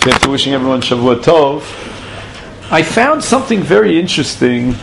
After wishing everyone Shavua Tov, I found something very interesting,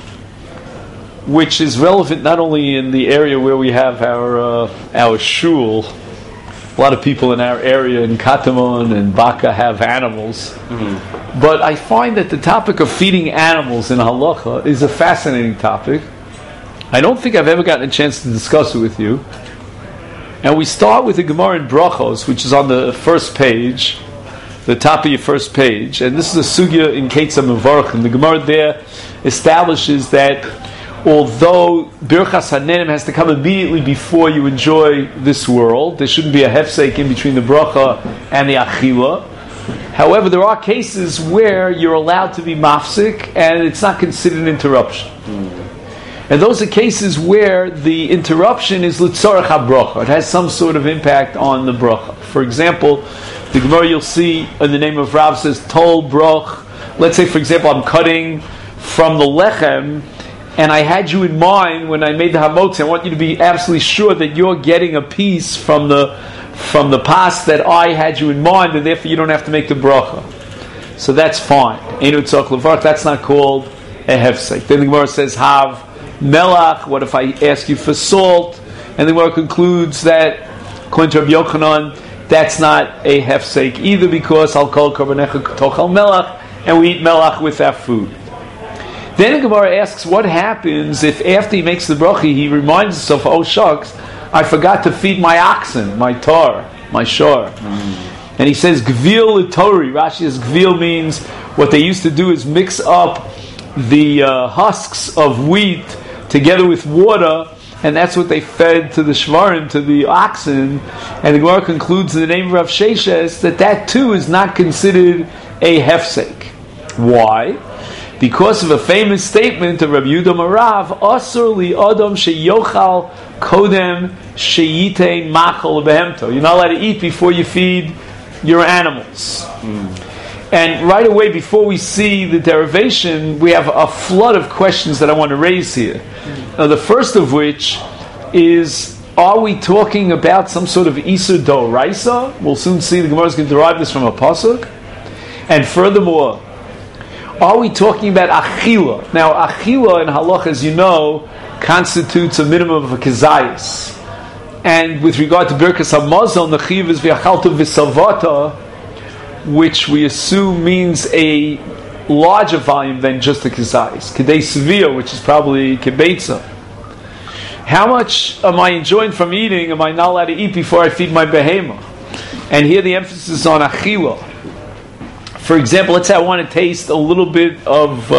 which is relevant not only in the area where we have our shul. A lot of people in our area in Katamon and Baka have animals, but I find that the topic of feeding animals in halacha is a fascinating topic. I don't think I've ever gotten a chance to discuss it with you. And we start with the Gemara in Brachos, which is on the first page, the top of your first page, and this is a sugya in Ketzah Mevarchim. The Gemara there establishes that although Birchas Hanenim has to come immediately before you enjoy this world, there shouldn't be a hefsek in between the bracha and the achila. However, there are cases where you're allowed to be mafsik and it's not considered an interruption. And those are cases where the interruption is litzorach habracha. It has some sort of impact on the bracha. For example, the Gemara you'll see in the name of Rav says, Tol broch. Let's say, for example, I'm cutting from the lechem, and I had you in mind when I made the hamotzi. I want you to be absolutely sure that you're getting a piece from the pas that I had you in mind, and therefore you don't have to make the bracha. So that's fine. Einu tzok levarach. That's not called a hefsek. Then the Gemara says, Hav melach. What if I ask you for salt? And the Gemara concludes that, according to Rabbi Yochanan, that's not a hefsek either, because I'll call korbanecha tochal melach, and we eat melach with our food. Then the Gemara asks, what happens if after he makes the bracha, he reminds himself, oh shucks, I forgot to feed my oxen, my tar, my shor. And he says, gvil itori. Rashi says, gvil means what they used to do is mix up the husks of wheat together with water, and that's what they fed to the shvarim, to the oxen. And the Gemara concludes in the name of Rav Sheshes that too is not considered a hefsek. Why? Because of a famous statement of Rabbi Yehuda Marav, Asur li adam sheyochal kodem sheyite machal behemto. You're not allowed to eat before you feed your animals. And right away, before we see the derivation, we have a flood of questions that I want to raise here. Now, the first of which is, are we talking about some sort of Isur Doraisa? We'll soon see the Gemara is going to derive this from a pasuk. And furthermore, are we talking about achila? Now, achila in halach, as you know, constitutes a minimum of a kezayis. And with regard to Birkas HaMazon, the chiv is v'achaltu v'savata, which we assume means a larger volume than just the kezayis. Kedei sevia, which is probably kibetza. How much am I enjoying from eating? Am I not allowed to eat before I feed my behema? And here the emphasis is on achila. For example, let's say I want to taste a little bit of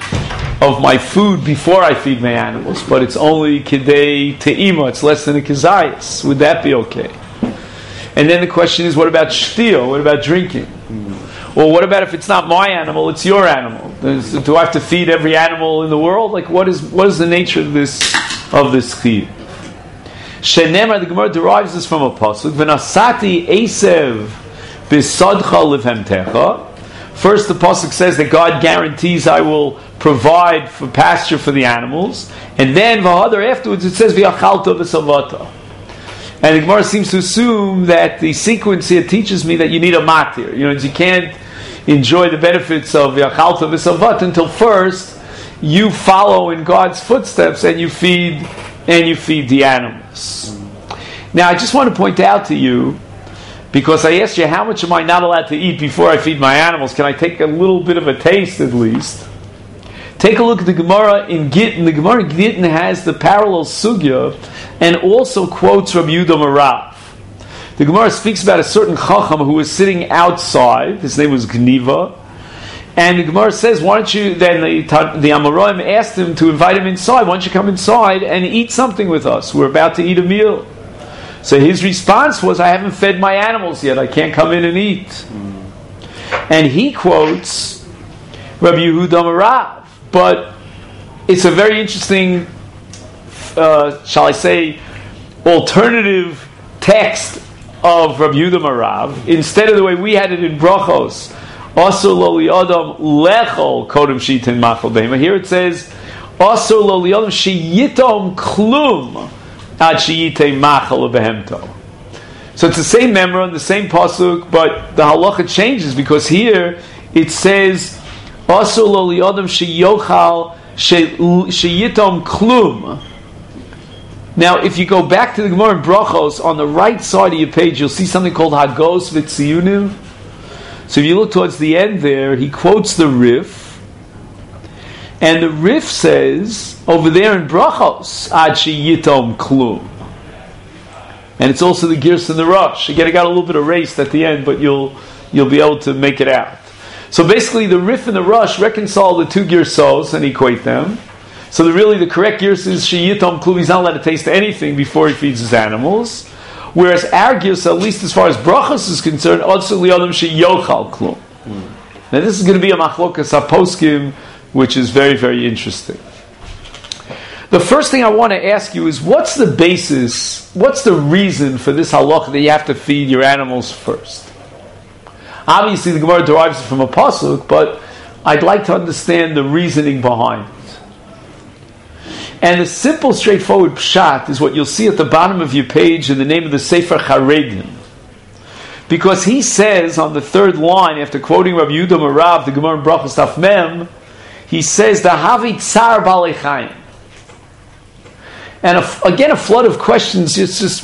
my food before I feed my animals, but it's only kedei te'ima, it's less than a kezayis. Would that be okay? And then the question is, what about shtil? What about drinking? Or what about if it's not my animal, it's your animal? Do I have to feed every animal in the world? Like, what is the nature of this chiyuv? Shenemar, the Gemara derives this from a pasuk. V'nasati esev b'sadcha levhemtecha. First, the pasuk says that God guarantees I will provide for pasture for the animals, and then v'hadar afterwards it says v'achalta v'savata. And the Gemara seems to assume that the sequence here teaches me that you need a matir. You can't enjoy the benefits of v'achalta v'savata until first you follow in God's footsteps and you feed the animals. Now, I just want to point out to you, because I asked you, how much am I not allowed to eat before I feed my animals? Can I take a little bit of a taste at least? Take a look at the Gemara in Gittin. The Gemara in Gittin has the parallel sugya and also quotes Rabbi Yehuda Marav. The Gemara speaks about a certain chacham who was sitting outside. His name was Gniva. And the Gemara says, why don't you, then the Amoraim asked him to invite him inside. Why don't you come inside and eat something with us? We're about to eat a meal. So his response was, I haven't fed my animals yet. I can't come in and eat. And he quotes Rabbi Yehuda Marav. But it's a very interesting, shall I say, alternative text of Rabbi Yehuda Marav. Instead of the way we had it in Brachos, Asur lo li'adam lechol kodem shitin machal behema. Here it says, Asur lo li'adam sheyitom klum ad sheyitei machal behemto. So it's the same memra and the same pasuk, but the halacha changes because here it says Asur lo li'adam sheyochal sheyitom klum. Now, if you go back to the Gemara in Brachos, on the right side of your page, you'll see something called Hagos V'Tziyunu. So if you look towards the end there, he quotes the Rif, and the Rif says over there in Brachos, Ad sheyitom klum. And it's also the Girs and the Rosh. Again, it got a little bit erased at the end, but you'll be able to make it out. So basically, the Rif and the Rosh reconcile the two Girsos and equate them. So the correct Girs is Sheyitom Klum. He's not allowed to taste anything before he feeds his animals. Whereas our Girs, at least as far as Brachos is concerned, Otsu Li'adam Sheyochal Klum. Now this is going to be a Machlokas HaPoskim, which is very, very interesting. The first thing I want to ask you is, what's the basis, what's the reason for this halacha that you have to feed your animals first? Obviously, the Gemara derives it from a pasuk, but I'd like to understand the reasoning behind it. And the simple, straightforward pshat is what you'll see at the bottom of your page in the name of the Sefer Charedim. Because he says on the third line, after quoting Rabbi Yehuda Marav, the Gemara in Brachos Daf Mem, he says, "The havi tsar balei chayim." And again, a flood of questions just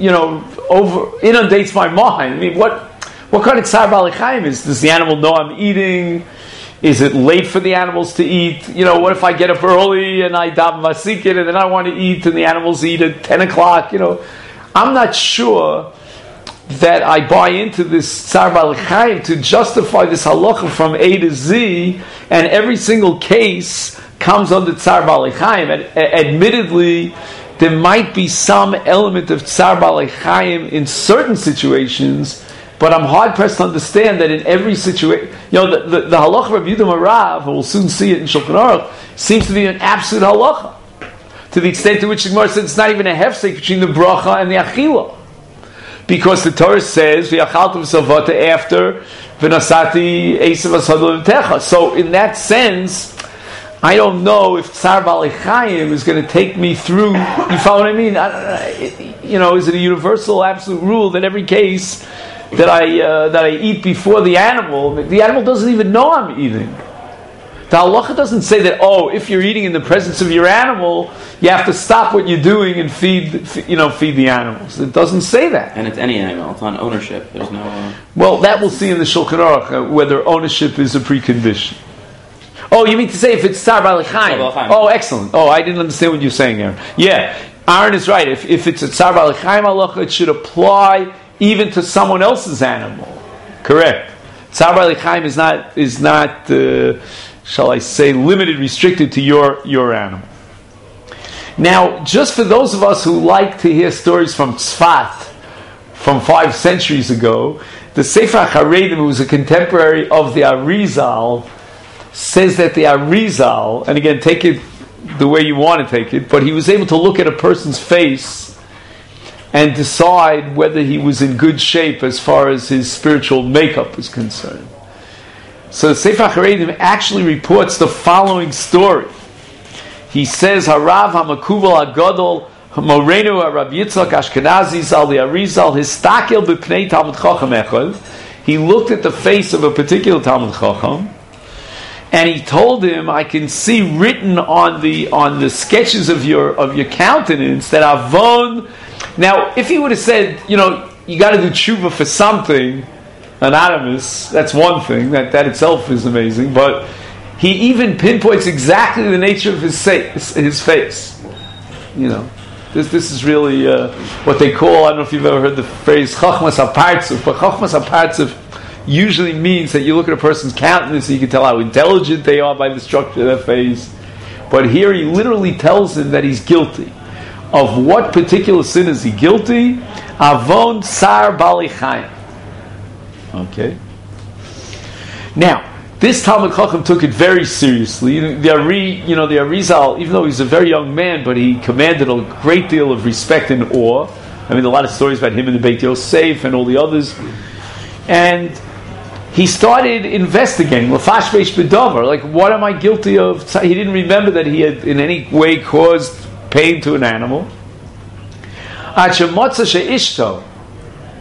inundates my mind. I mean, what kind of tsar balei chayim is? Does the animal know I'm eating? Is it late for the animals to eat? What if I get up early and I daven vasikin and then I want to eat and the animals eat at 10 o'clock? I'm not sure that I buy into this tsar balei chayim to justify this halacha from A to Z, and every single case comes under tsar balei chayim. Admittedly, there might be some element of tsar balei chayim in certain situations, but I'm hard pressed to understand that in every situation, the halacha of Rabbi Yehuda Marav, and we'll soon see it in Shulchan Aruch, seems to be an absolute halacha, to the extent to which the Gemara says it's not even a hefsek between the bracha and the achila, because the Torah says v'achaltu v'savata after v'nasati esav asadu v'techa. So in that sense, I don't know if tsar balei chayim is going to take me through. You follow what I mean? Is it a universal, absolute rule that every case that I eat before the animal doesn't even know I'm eating? The halacha doesn't say that. If you're eating in the presence of your animal, you have to stop what you're doing and feed the animals. It doesn't say that. And it's any animal. It's on ownership. There's no. Well, that we'll see in the Shulchan Aruch whether ownership is a precondition. You mean to say if it's tsar balei chayim? Oh, excellent. I didn't understand what you're saying there. Yeah, Aaron is right. If it's a tsar balei chayim halacha, it should apply even to someone else's animal. Correct. Tsar balei chayim is not shall I say, limited, restricted to your animal. Now, just for those of us who like to hear stories from Tzfat from 5 centuries ago, the Sefer Charedim, who was a contemporary of the Arizal, says that the Arizal, and again, take it the way you want to take it, but he was able to look at a person's face and decide whether he was in good shape as far as his spiritual makeup was concerned. So the Sefer Charedim actually reports the following story. He says, Harav HaMakubal HaGadol Morenu HaRav Yitzchak Ashkenazi Zal the Arizal Histakel B'pnei Talmud Chacham Echad. He looked at the face of a particular Talmud Chacham, and he told him, I can see written on the sketches of your countenance that Avon. Now, if he would have said, you got to do tshuva for something, anonymous, that's one thing, that itself is amazing, but he even pinpoints exactly the nature of his face. This is really what they call, I don't know if you've ever heard the phrase Chachmas HaPartzuf, but Chachmas HaPartzuf usually means that you look at a person's countenance and you can tell how intelligent they are by the structure of their face. But here he literally tells him that he's guilty. Of what particular sin is he guilty? Avon Tsar Balei Chayim. Okay. Now, this Talmud Chacham took it very seriously. The Arizal, even though he was a very young man, but he commanded a great deal of respect and awe. I mean, a lot of stories about him in the Beit Yosef and all the others. And he started investigating, Lafash Beish B'Davar, like, what am I guilty of? He didn't remember that he had in any way caused pain to an animal. Achemotza she'ishto.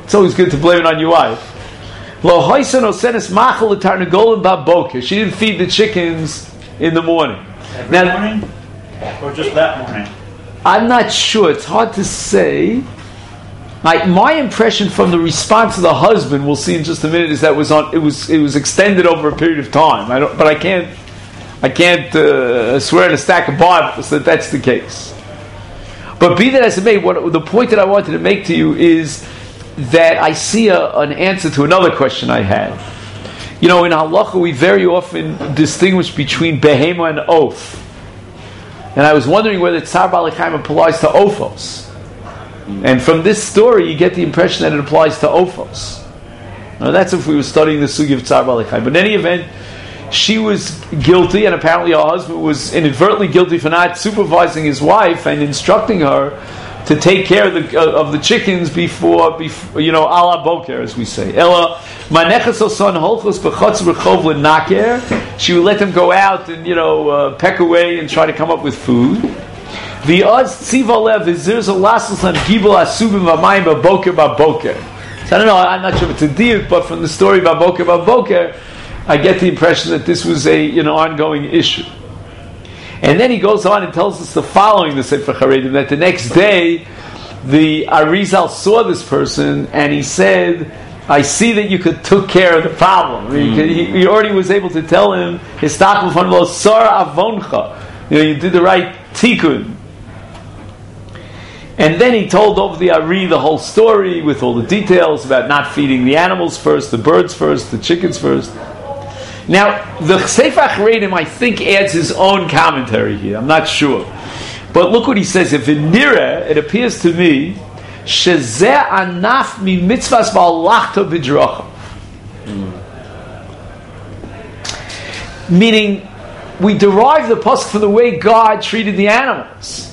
It's always good to blame it on your wife. Lo hoisen osenes machal l'tarnagolim baboker. She didn't feed the chickens in the morning. Every morning? Or just that morning? I'm not sure. It's hard to say. My impression from the response of the husband, we'll see in just a minute, is that it was extended over a period of time. I can't swear in a stack of Bibles that that's the case. But be that as it may, the point that I wanted to make to you is that I see an answer to another question I had. In halacha we very often distinguish between behema and oaf. And I was wondering whether Tzar Baalei Chaim applies to Ophos. And from this story, you get the impression that it applies to Ophos. Now, that's if we were studying the sugi of Tzar Baalei Chaim. But in any event, she was guilty, and apparently her husband was inadvertently guilty for not supervising his wife and instructing her to take care of the chickens before ala boker, as we say. Ella manechas osan holchos b'chotz rechov l'naker. She would let them go out and peck away and try to come up with food. V'oz tziva lev v'zirz olasos on gibel asubim v'mayim b'boker b'boker. So I don't know. I'm not sure if it's a diuk, but from the story b'boker b'boker, I get the impression that this was a ongoing issue. And then he goes on and tells us the following, the Sefer Charedim, that the next day the Arizal saw this person and he said, I see that you took care of the problem. He already was able to tell him, you did the right tikkun. And then he told over the Ari the whole story with all the details about not feeding the animals first, the birds first, the chickens first. Now, the Sefer Charedim, I think, adds his own commentary here. I'm not sure. But look what he says. If in Nira, it appears to me, Shezeh anaf mi mitzvahs v'alachta b'drachav. Meaning, we derive the pasuk from the way God treated the animals.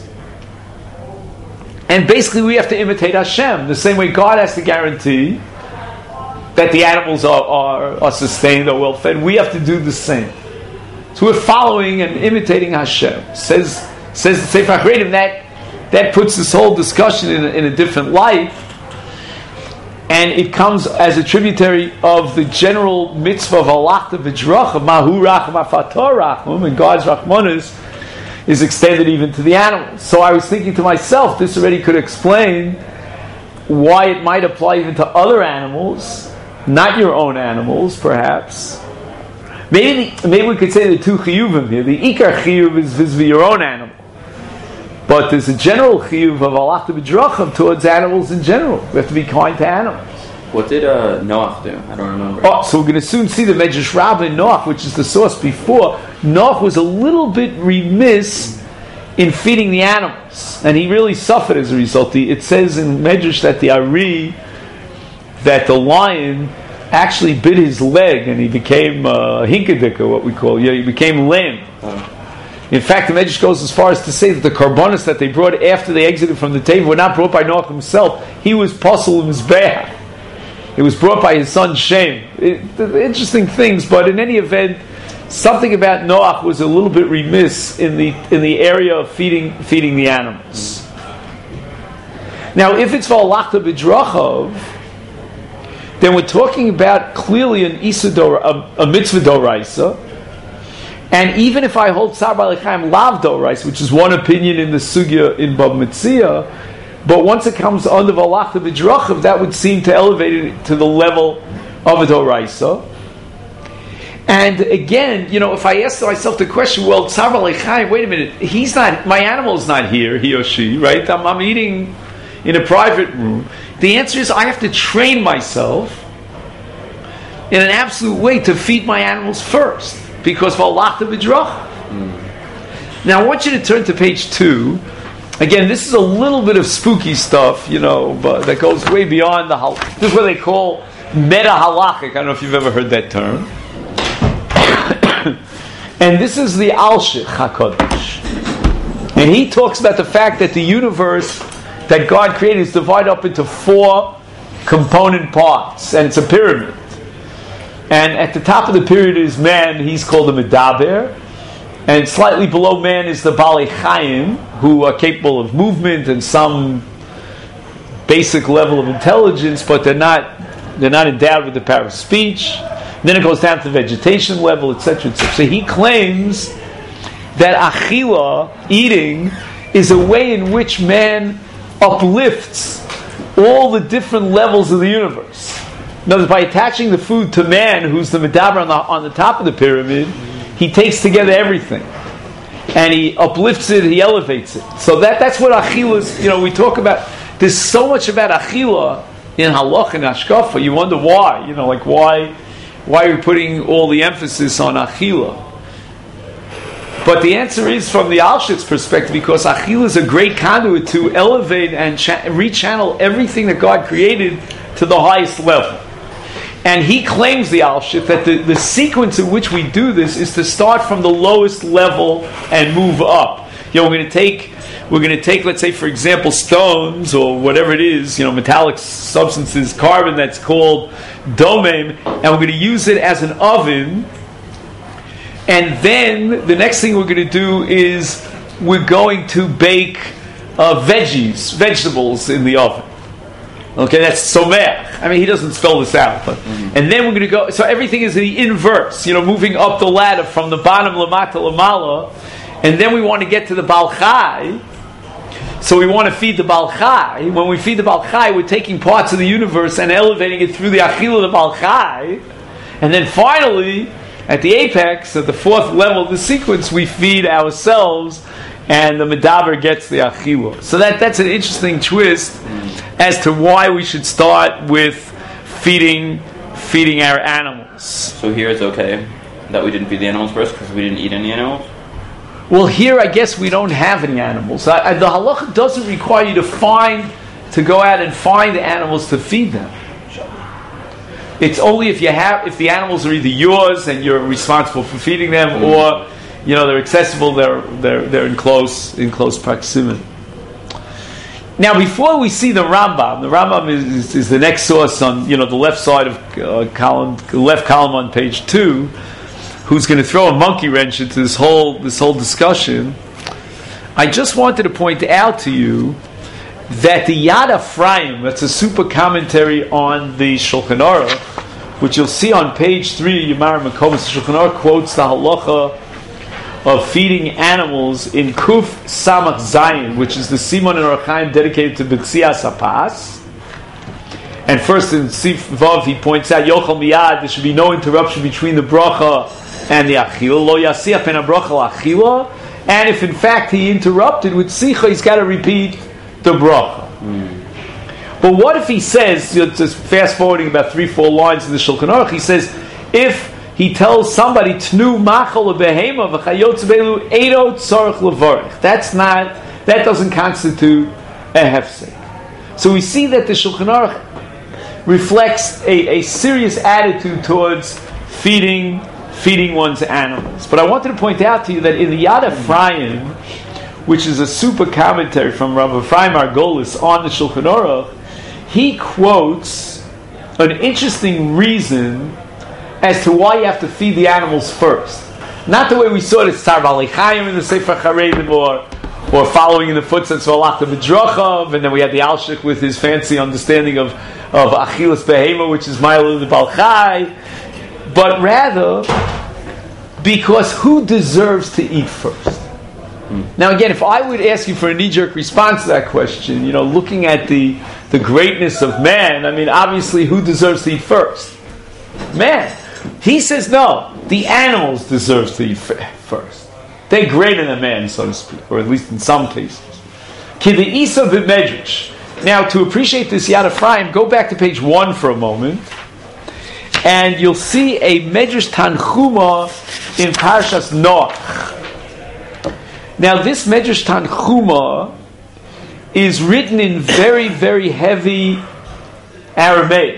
And basically we have to imitate Hashem. The same way God has to guarantee that the animals are sustained, are well fed. We have to do the same. So we're following and imitating Hashem. Says the Sefer Charedim, that puts this whole discussion in a different light, and it comes as a tributary of the general mitzvah of halachta v'dracha, mahu racham afator rachum, and God's rachmanis is extended even to the animals. So I was thinking to myself, this already could explain why it might apply even to other animals, not your own animals, perhaps. Maybe we could say the two chiyuvim here. The ikar chiyuv is vis-a-vis your own animal, but there's a general chiyuv of halachta b'dracham towards animals in general. We have to be kind to animals. What did Noach do? I don't remember. Oh, so we're going to soon see the Medrash Rabbah in Noach, which is the source before. Noach was a little bit remiss in feeding the animals, and he really suffered as a result. It says in Medrash that the lion actually bit his leg, and he became hinkadika, what we call. He became lame. In fact, the Medrash goes as far as to say that the karbonos that they brought after they exited from the table were not brought by Noach himself. He was pasul mizbeach. It was brought by his son Shem. Interesting things, but in any event, something about Noach was a little bit remiss in the area of feeding the animals. Now, if it's v'alachta b'drachav, then we're talking about clearly a mitzvah doraisa. And even if I hold Tzar Baalei Chaim lav doraisa, which is one opinion in the sugya in Bab Metzia, but once it comes under v'alachta b'drachav, that would seem to elevate it to the level of a doraisa. And again, if I ask myself the question, well, Tzar Baalei Chaim, wait a minute, my animal's not here, he or she, right? I'm eating in a private room. The answer is I have to train myself in an absolute way to feed my animals first, because v'alachta b'drachav. Now I want you to turn to page 2. Again, this is a little bit of spooky stuff, but that goes way beyond this is what they call meta halachic. I don't know if you've ever heard that term. And this is the Alshich HaKadosh. And he talks about the fact that the universe that God created is divided up into 4 component parts, and it's a pyramid. And at the top of the pyramid is man, he's called the Medaber. And slightly below man is the Baalei Chaim, who are capable of movement and some basic level of intelligence, but they're not endowed with the power of speech. And then it goes down to the vegetation level, etc., etc. So he claims that achila, eating, is a way in which man uplifts all the different levels of the universe. In other words, by attaching the food to man, who's the medaber on the top of the pyramid, he takes together everything. And he uplifts it, he elevates it. So that's what achila is. We talk about, there's so much about achila in halach and hashkafa. You wonder why. Why are we putting all the emphasis on achila? But the answer is from the Alshik's perspective, because achila is a great conduit to elevate and rechannel everything that God created to the highest level. And he claims, the Alshik, that the sequence in which we do this is to start from the lowest level and move up. We're going to take, let's say, for example, stones or whatever it is, metallic substances, carbon that's called domem, and we're going to use it as an oven. And then the next thing we're going to do is we're going to bake vegetables in the oven. Okay, that's somer. I mean, he doesn't spell this out. But, and then we're going to go, so everything is the inverse, moving up the ladder from the bottom lamata lamala. And then we want to get to the balchai. So we want to feed the balchai. When we feed the balchai, we're taking parts of the universe and elevating it through the achila of the balchai. And then finally, at the apex, at the fourth level of the sequence, we feed ourselves, and the medaber gets the achila. So that's an interesting twist as to why we should start with feeding our animals. So here it's okay that we didn't feed the animals first because we didn't eat any animals? Well, here I guess we don't have any animals. The halacha doesn't require you to go out and find the animals to feed them. It's only if the animals are either yours and you're responsible for feeding them, or they're accessible, they're in close proximity. Now, before we see the Rambam is the next source on the left side of left column on page 2, who's going to throw a monkey wrench into this whole discussion. I just wanted to point out to you that the Yad Ephraim, that's a super commentary on the Shulchan Aruch, which you'll see on page 3, Yamar Makomas, Shulchan Aruch quotes the halacha of feeding animals in Kuf Samach Zayin, which is the Simon and Orachaim dedicated to B'tzias HaPas. And first in Sif Vav he points out, Yochel Miyad, there should be no interruption between the bracha and the achila. Lo yasiyah pen ha-bracha l'achila. And if in fact he interrupted with sicha, he's got to repeat the bracha. But what if he says, just fast forwarding about 3-4 lines in the Shulchan Aruch, he says, if he tells somebody tnu machal behema v'chayotz belu edo tzarich levarich, that doesn't constitute a hefsek. So we see that the Shulchan Aruch reflects a serious attitude towards feeding one's animals. But I wanted to point out to you that in the Yad Ephraim, which is a super commentary from Rav Ephraim Margolis on the Shulchan Aruch, he quotes an interesting reason as to why you have to feed the animals first. Not the way we saw it as Tzar B'alei Chaim in the Sefer Charedim, or following in the footsteps of Allah the Midrachav, and then we had the Alshik with his fancy understanding of Achilas Behema, which is Ma'aleh the Balchai, but rather because who deserves to eat first? Now again, if I would ask you for a knee-jerk response to that question, looking at the greatness of man, I mean, obviously who deserves to eat first? Man. He says no, the animals deserve to eat first. They're greater than man, so to speak, or at least in some cases. Kideisa b'medrash. Now, to appreciate this Yad Ephraim, go back to page 1 for a moment, and you'll see a Medrash Tanchuma in Parshas Noach. Now, this Medrash Tanchuma is written in very, very heavy Aramaic.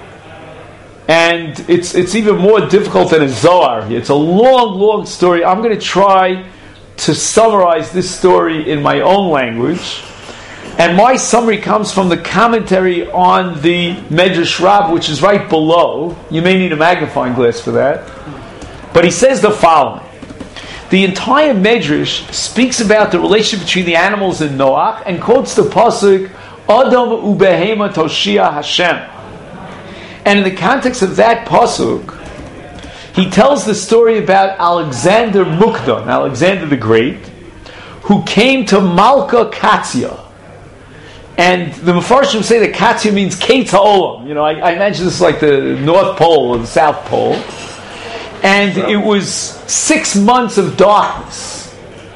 And it's even more difficult than a Zohar. It's a long, long story. I'm going to try to summarize this story in my own language. And my summary comes from the commentary on the Medrash Rab, which is right below. You may need a magnifying glass for that. But he says the following. The entire Medrash speaks about the relationship between the animals and Noach and quotes the pasuk, Adam ubehema toshia Hashem. And in the context of that pasuk, he tells the story about Alexander Mukdan, Alexander the Great, who came to Malka Katia. And the Mefarshim say that Katia means Ketz HaOlam. I imagine this is like the North Pole or the South Pole. And it was 6 months of darkness.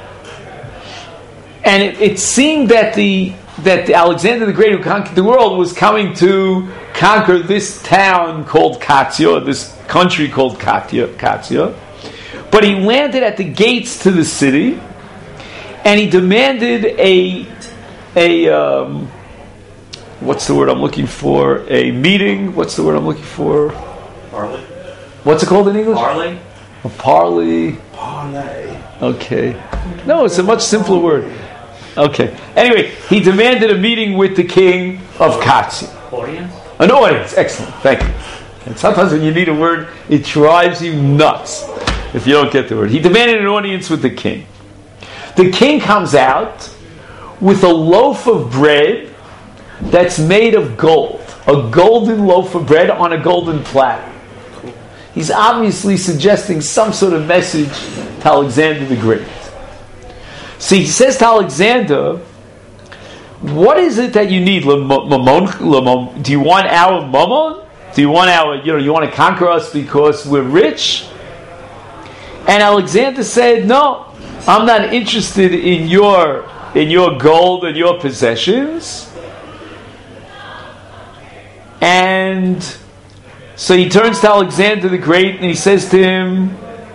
And it seemed that Alexander the Great, who conquered the world, was coming to conquer this town called Katia, this country called Katia. But he landed at the gates to the city, and he demanded a what's the word I'm looking for? A meeting. What's the word I'm looking for? Parley. What's it called in English? Parley. A parley. Parley. Okay. No, it's a much simpler word. Okay. Anyway, he demanded a meeting with the king of Katia. Audience? An audience. Excellent. Thank you. And sometimes when you need a word, it drives you nuts if you don't get the word. He demanded an audience with the king. The king comes out with a loaf of bread that's made of gold. A golden loaf of bread on a golden platter. He's obviously suggesting some sort of message to Alexander the Great. See, he says to Alexander, what is it that you need? Do you want our mammon? Do you want you want to conquer us because we're rich? And Alexander said, no, I'm not interested in your gold and your possessions. And so he turns to Alexander the Great and he says to him,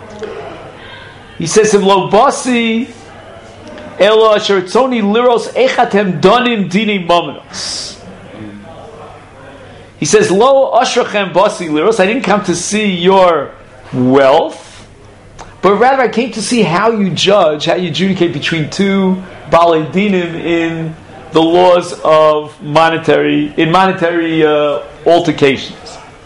Lo basi elo asher tzoni liros echatem donim dini momenos. He says, Lo ashrachem basi liros, I didn't come to see your wealth, but rather I came to see how you adjudicate between two balei dinim in the laws of monetary altercations.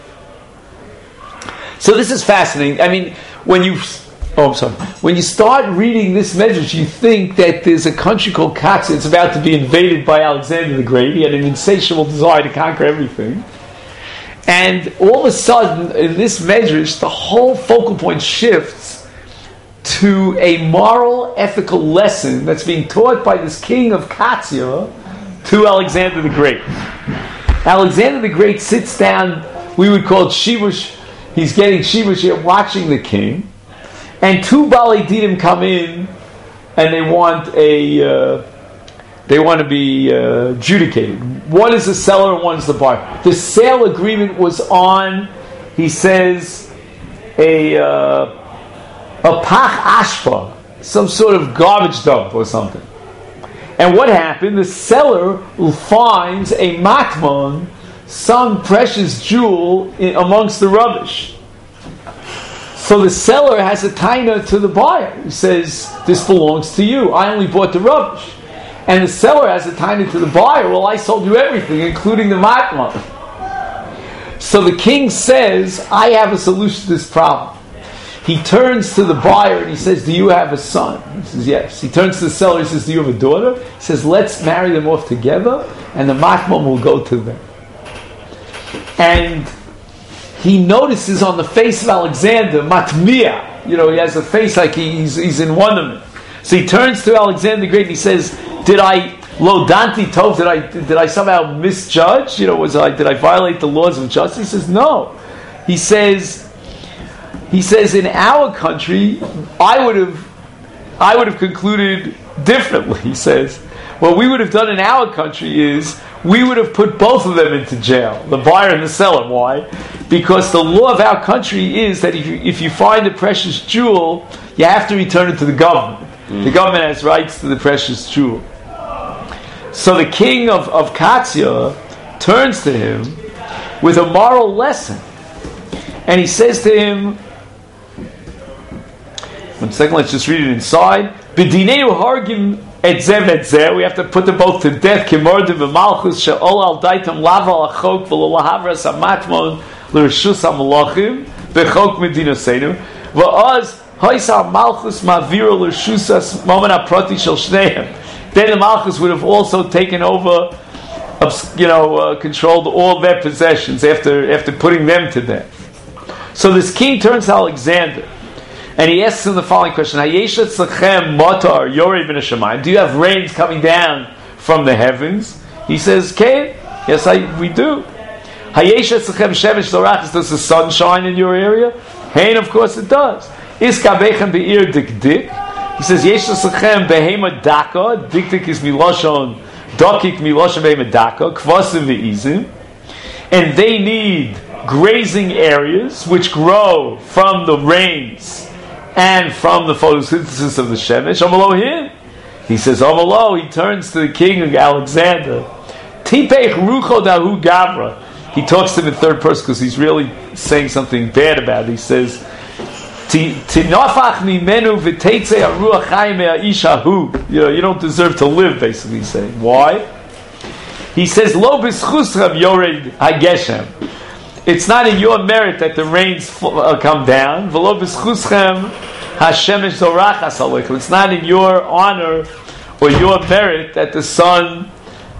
So this is fascinating. I mean, when you start reading this message, you think that there's a country called Katia. It's about to be invaded by Alexander the Great. He had an insatiable desire to conquer everything. And all of a sudden, in this medrash, the whole focal point shifts to a moral, ethical lesson that's being taught by this king of Katia to Alexander the Great. Alexander the Great sits down, we would call it shibush. He's getting shibush here, watching the king. And two balei dinim come in, and they want to be adjudicated. One is the seller, and one is the buyer. The sale agreement was on, he says, a pach ashpa, some sort of garbage dump or something. And what happened? The seller finds a matmon, some precious jewel amongst the rubbish. So the seller has a taina to the buyer. He says, this belongs to you. I only bought the rubbish. And the seller has a taina to the buyer. Well, I sold you everything, including the matmon. So the king says, I have a solution to this problem. He turns to the buyer and he says, do you have a son? He says, yes. He turns to the seller, he says, do you have a daughter? He says, let's marry them off together and the matmon will go to them. And he notices on the face of Alexander, matmia, he has a face like he's in wonderment. So he turns to Alexander the Great and he says, did I somehow misjudge? Did I violate the laws of justice? He says, no. He says, in our country, I would have concluded differently. He says, what we would have done in our country is we would have put both of them into jail, the buyer and the seller. Why? Because the law of our country is that if you find a precious jewel, you have to return it to the government. The government has rights to the precious jewel. So the king of Katia turns to him with a moral lesson. And he says to him, one second, let's just read it inside. B'dineu hargim et zeh et zeh. We have to put them both to death. Kimordim v'malchus she'ol al daitam lava achok v'lo lahavras hamatmon l'reshus hamalachim b'chok medinasenu v'oz hoisa malchus ma'vira l'reshusas momen haprati shel shneim. Then the malchus would have also taken over controlled all their possessions after putting them to death. So this king turns to Alexander, and he asks him the following question: Hayesh etzlechem matar yorei min hashamayim? Do you have rains coming down from the heavens? He says, "Okay, yes, we do." Hayesh etzlechem shemesh zorachas? Does the sun shine in your area? Hein, of course it does. Is kabechem be'ir dikdik? He says, Yesh etzlechem behema daka. Dikdik is miloshon, dakik miloshon behema daka. Kvasim ve'izim, and they need grazing areas which grow from the rains and from the photosynthesis of the shemesh. Amalohim. He says, Amalo. He turns to the king of Alexander. Tipech rucho dahu gavra. He talks to him in third person because he's really saying something bad about it. He says, "Tinafach mimenu v'teitze haruach chayim me'ishahu." You don't deserve to live. Basically, he's saying. Why? He says, "Lo b'schuschem yored hageshem." It's not in your merit that the rains come down. V'lo b'schuschem hashemesh zorachas aleichem. It's not in your honor or your merit that the sun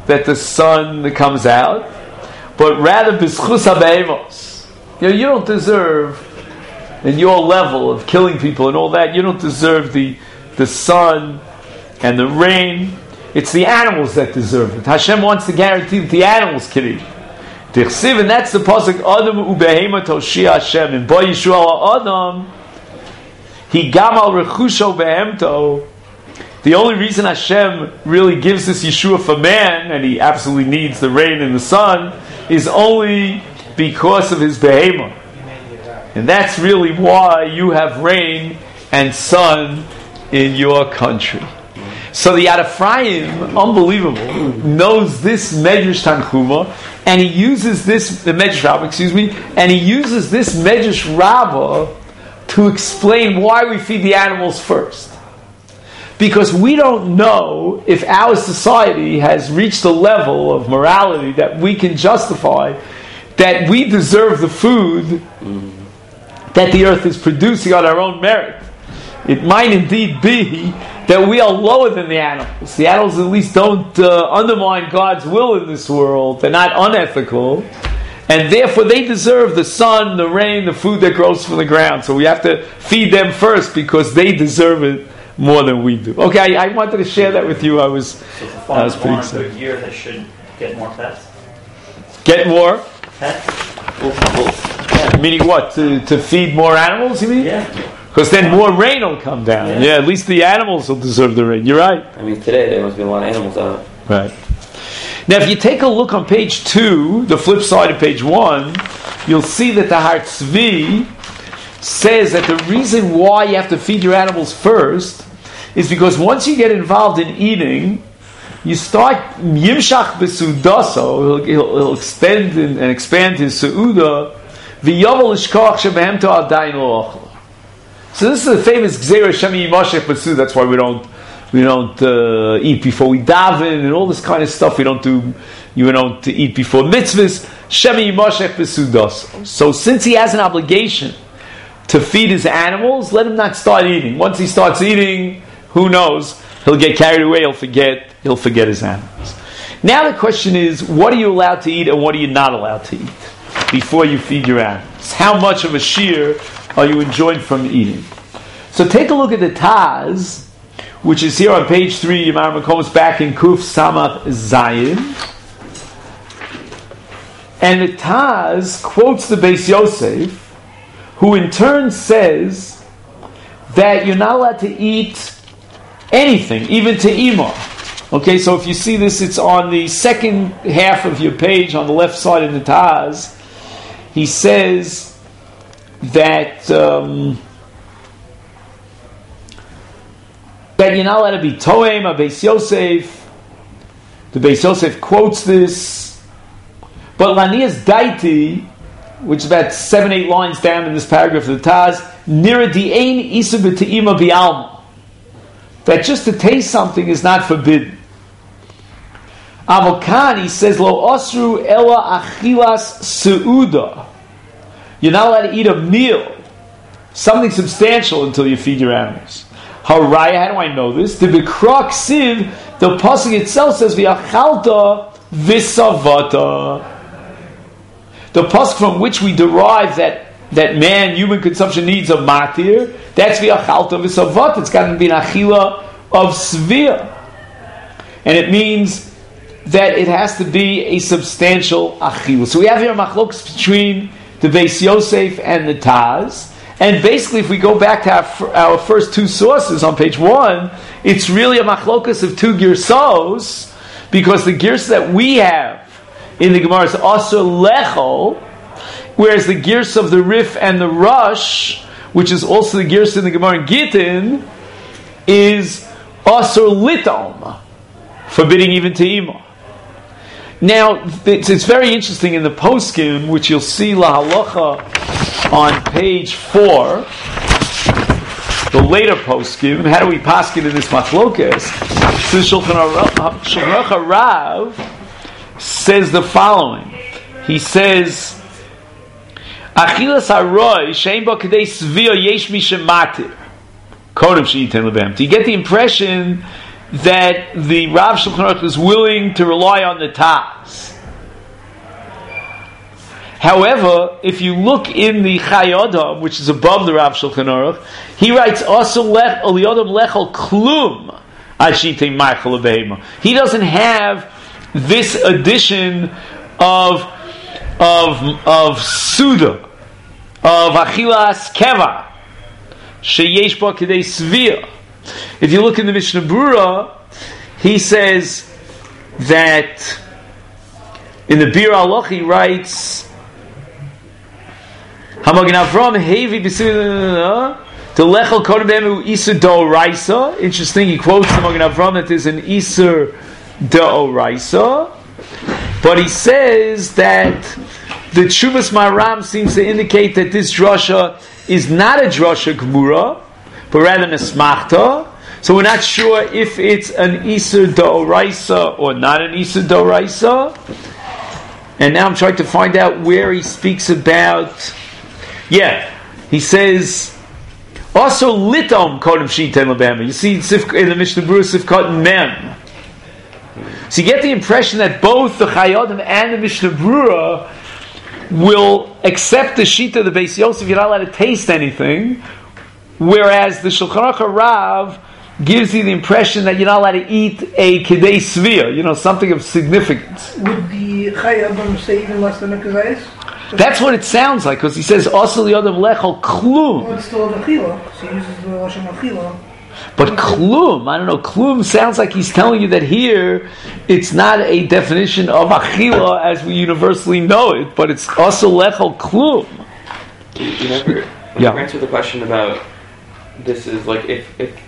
comes out. But rather, b'schus habeimos. You don't deserve, in your level of killing people and all that, you don't deserve the sun and the rain. It's the animals that deserve it. Hashem wants to guarantee that the animals can eat. And that's the pasuk, Adam ubehema toshia Hashem. And bo yishu ala Adam, he gamal rechusho behemto. The only reason Hashem really gives this Yeshua for man, and he absolutely needs the rain and the sun, is only because of his behemah. And that's really why you have rain and sun in your country. So the Yad Ephraim, unbelievable, knows this Medrash Tanchuma, and he uses this, the Medrash Rabbah, and he uses this Medrash Rabbah to explain why we feed the animals first. Because we don't know if our society has reached a level of morality that we can justify that we deserve the food that the earth is producing on our own merit. It might indeed be that we are lower than the animals. The animals at least don't undermine God's will in this world. They're not unethical. And therefore they deserve the sun, the rain, the food that grows from the ground. So we have to feed them first because they deserve it more than we do. Okay, I wanted to share that with you. I was pretty excited. A good year, they should get more pets. Get more? Pets? Yeah. Meaning what? To feed more animals, you mean? Yeah. Because then more rain will come down. Yeah, at least the animals will deserve the rain. You're right. I mean, today there must be a lot of animals out. Right. Now, if you take a look on page 2, the flip side of page 1, you'll see that the Har Tzvi says that the reason why you have to feed your animals first is because once you get involved in eating, you start yimshach b'sudaso. He'll extend and expand his seuda. V'yavel ishkoach shebehemto adayin lo ochel. So this is a famous gzeira shemi yimashech b'suda. That's why we don't eat before we daven and all this kind of stuff. You don't eat before mitzvahs. Shemi yimashech b'sudaso. So since he has an obligation to feed his animals, let him not start eating. Once he starts eating, who knows? He'll get carried away. He'll forget his animals. Now the question is, what are you allowed to eat and what are you not allowed to eat before you feed your animals? How much of a shear are you enjoined from eating? So take a look at the Taz, which is here on page 3. Yamar Makom back in Kuf Samach Zayin, and the Taz quotes the Beis Yosef, who in turn says that you're not allowed to eat anything, even te'ima. Okay, so if you see this, it's on the second half of your page on the left side of the Taz. He says that that you're not allowed to be toem, a Beis Yosef. The Beis Yosef quotes this, but Lanias Daiti, which is about 7-8 lines down in this paragraph of the Taz, nira di'ein isa b'te'ima bi'alma, that just to taste something is not forbidden. Avokan, he says, lo osru ela achilas seuda. You're not allowed to eat a meal, something substantial, until you feed your animals. Haraya, how do I know this? The Bikra Ksiv, the pasuk itself says, v'achalta Visavata. The pasuk from which we derive that man, human consumption needs a matir, that's v'achalta visavata. It's got to be an achila of svia. And it means that it has to be a substantial achila. So we have here a machlokas between the Beis Yosef and the Taz. And basically, if we go back to our first two sources on page 1, it's really a machlokas of two girsos, because the girsa that we have in the Gemara is asur lechol, whereas the girsa of the Rif and the Rush, which is also the girsa in the Gemara in Gittin, is asur litom, forbidding even to ima. Now, it's very interesting in the poskim, which you'll see la halacha on page 4, the later poskim. How do we paskin in this machlokas? So Shulchan Aruch Rav says the following. He says, "Achilas haroy shein bo kedei svia yesh mi shematir kodem sheiten lebem." Do you get the impression that the Rav Shulchan Aruch is willing to rely on the Taz? However, if you look in the Chai Adam, which is above the Rav Shulchan Aruch, he writes also Eliyodam lechol klum ashitei ma'achal behema. He doesn't have this addition of suda, of achilas keva sheyesh ba kedei svia. If you look in the Mishnah Brura, he says that in the Bir Aloch he writes Hamagin Avram Hevi b'sivin to lechol kodem b'emu iser d'oraisa. Interesting, he quotes the Hamagin Avram that there's an iser d'oraisa, but he says that the Tshuvas Maram seems to indicate that this drasha is not a drasha gemura, but rather an esmachta. So we're not sure if it's an iser d'oraisa or not an iser d'oraisa. And now I'm trying to find out where he speaks about. Yeah, he says also litom kodem shiten lebama. You see in the Mishnah Berurah Sifkat Mem. So you get the impression that both the Chai Adam and the Mishnah Berurah will accept the shita of the Beis Yosef. You're not allowed to taste anything, whereas the Shulchan Aruch Rav gives you the impression that you're not allowed to eat a kedei svia, something of significance. Would the Chai Adam say even less than a kazayis? That's what it sounds like, because he says also the other lechol klum. Well, it's still a achila, so he uses the lashon achila. But klum, I don't know, klum sounds like he's telling you that here it's not a definition of achila as we universally know it, but it's also lechol klum. You never answered the question about this is like if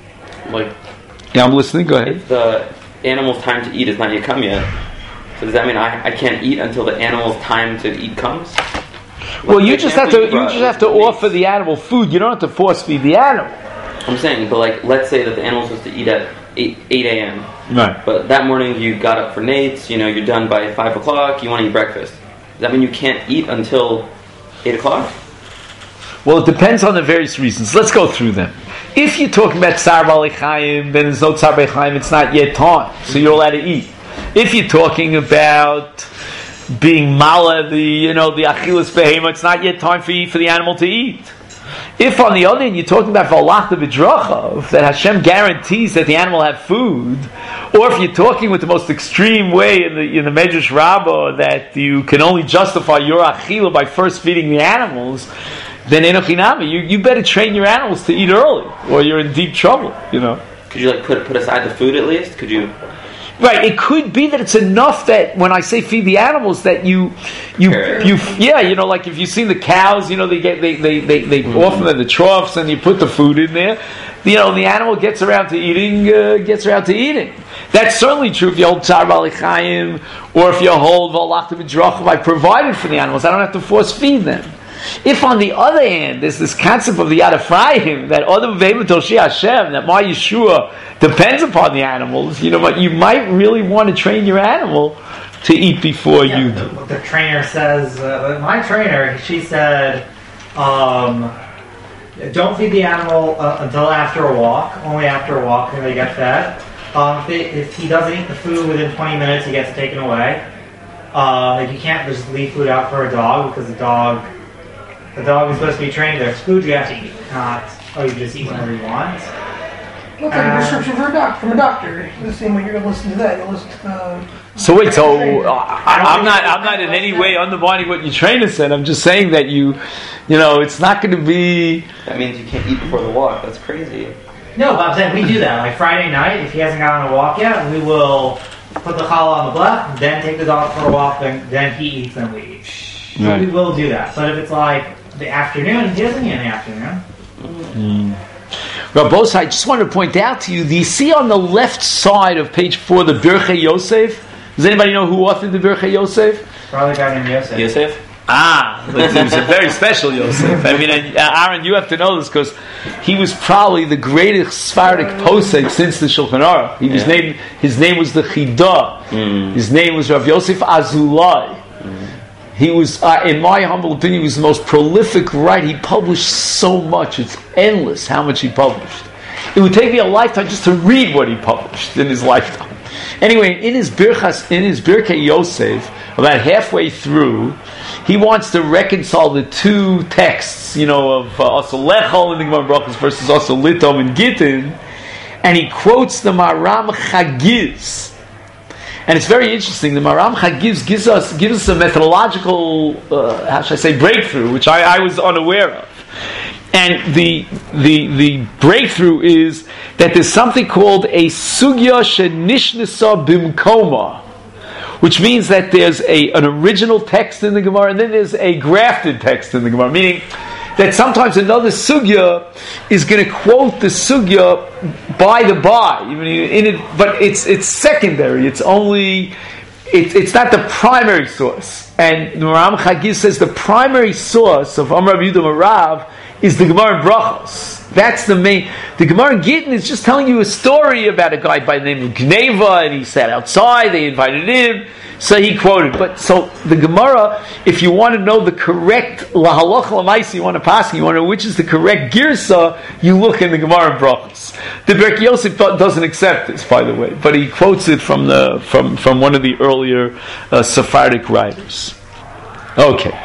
yeah, I'm listening. Go ahead. If the animal's time to eat is not yet come yet, so does that mean I can't eat until the animal's time to eat comes? Well, you just have to offer the animal food. You don't have to force feed the animal. I'm saying, but let's say that the animal's supposed to eat at 8 a.m. Right. But that morning you got up for nates. You're done by 5 o'clock. You want to eat breakfast. Does that mean you can't eat until 8 o'clock? Well, it depends on the various reasons. Let's go through them. If you're talking about Tsar B'alei Chaim, then there's no Tsar B'alei Chaim, it's not yet time, so you're allowed to eat. If you're talking about being mala, the achilas behema, it's not yet time for the animal to eat. If on the other hand you're talking about v'alachta b'drachav, that Hashem guarantees that the animal will have food, or if you're talking with the most extreme way in the Medrash Rabbah that you can only justify your achila by first feeding the animals, then enochinami, you better train your animals to eat early, or you're in deep trouble. Could you put aside the food at least? Could you? Right, it could be that it's enough that when I say feed the animals, that you like if you've seen the cows, they offer them the troughs and you put the food in there. The animal gets around to eating. That's certainly true if you hold Tsar B'alei Chaim, or if you hold V'alachta B'drachav. I provided for the animals. I don't have to force feed them. If on the other hand, there's this concept of the Yad Ephraim, that Adam V'Emet Toshi Hashem, that my Yeshua depends upon the animals, but you might really want to train your animal to eat before you do. The trainer says, my trainer, she said, don't feed the animal until after a walk, only after a walk when they get fed. If he doesn't eat the food within 20 minutes, he gets taken away. Like you can't just leave food out for a dog because the dog is supposed to be trained. There's food you have to eat, not you just eat whatever you want. Looks like a prescription from a doctor. The same way you're going to listen to that. You'll listen to. So wait, I'm not in any way undermining what your trainer said. I'm just saying that it's not going to be. That means you can't eat before the walk. That's crazy. No, but I'm saying we do that. Like Friday night, if he hasn't gone on a walk yet, we will put the challah on the left, then take the dog for a walk, then he eats, then we eat. So Right. we will do that. But if it's like the afternoon, he doesn't eat in the afternoon. Rabos, I just wanted to point out to you, do you see on the left side of page 4 the Birchei Yosef? Does anybody know who authored the Birchei Yosef? Probably a guy named Yosef. Yosef? But he was a very special Yosef. I mean, Aaron, you have to know this because he was probably the greatest Sephardic posek since the Shulchan Aruch. His name was the Chidah. His name was Rav Yosef Azulai. He was, in my humble opinion, he was the most prolific writer. He published so much; it's endless how much he published. It would take me a lifetime just to read what he published in his lifetime. Anyway, in his Birkei Yosef, about halfway through, he wants to reconcile the two texts, of Asal Lechol in the Gemara Brachos versus Asal Litom in Gittin, and he quotes the Maram Chagiz. And it's very interesting. The Maram Chagiz gives us a methodological, breakthrough, which I was unaware of. And the breakthrough is that there's something called a sugya shenishnasa bimkoma, which means that there's an original text in the Gemara and then there's a grafted text in the Gemara, meaning that sometimes another sugya is going to quote the sugya by the by, but it's secondary. It's not the primary source. And the Maram Chagiz says the primary source of Amar Rabbi Yehuda Marav is the Gemara in Brachos. That's the main. The Gemara in Gittin is just telling you a story about a guy by the name of Gneva, and he sat outside. They invited him, so he quoted. But so the Gemara, if you want to know the correct lahalacha l'maisa, you want to pass, you want to know which is the correct girsa, you look in the Gemara in Brachos. The Birkei Yosef doesn't accept this, by the way, but he quotes it from one of the earlier Sephardic writers. Okay.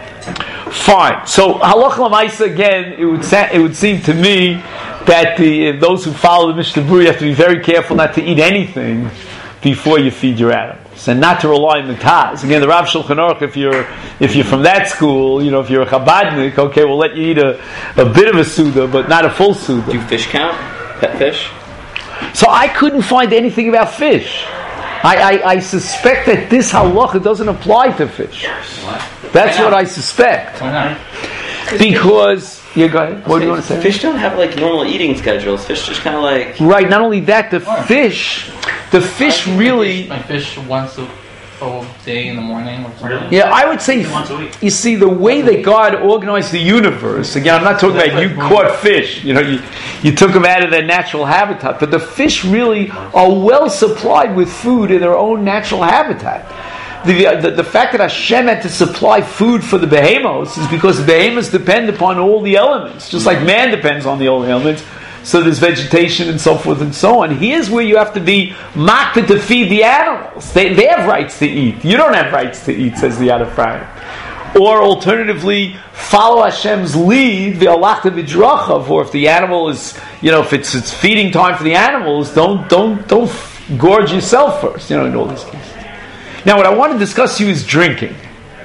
Fine. So halacha l'maisa again, it would seem to me that those who follow the Mishnah Berurah, you have to be very careful not to eat anything before you feed your animals, and not to rely on the Taz. Again, the Rav Shulchan Aruch, if you're from that school, if you're a Chabadnik, okay, we'll let you eat a bit of a Suda, but not a full Suda. Do fish count? Pet fish? So I couldn't find anything about fish. I suspect that this halacha doesn't apply to fish. That's what I suspect. Why not? Because go ahead. What do you want to say? Fish don't have normal eating schedules. Fish just kind of right. Not only that, the fish really. I fish once a day in the morning or something. Really? Yeah, I would say. Once a week. You see, the way that God organized the universe. Again, I'm not talking about you caught fish. You took them out of their natural habitat, but the fish really are well supplied with food in their own natural habitat. The fact that Hashem had to supply food for the behemoths is because the behemoths depend upon all the elements, just like man depends on the all the elements. So there's vegetation and so forth and so on. Here's where you have to be makpid to feed the animals. They have rights to eat. You don't have rights to eat, says the Yad HaFraim. Or alternatively, follow Hashem's lead, the alachta v'drachav, or if the animal is, if it's feeding time for the animals, don't gorge yourself first, in all these cases. Now, what I want to discuss to you is drinking.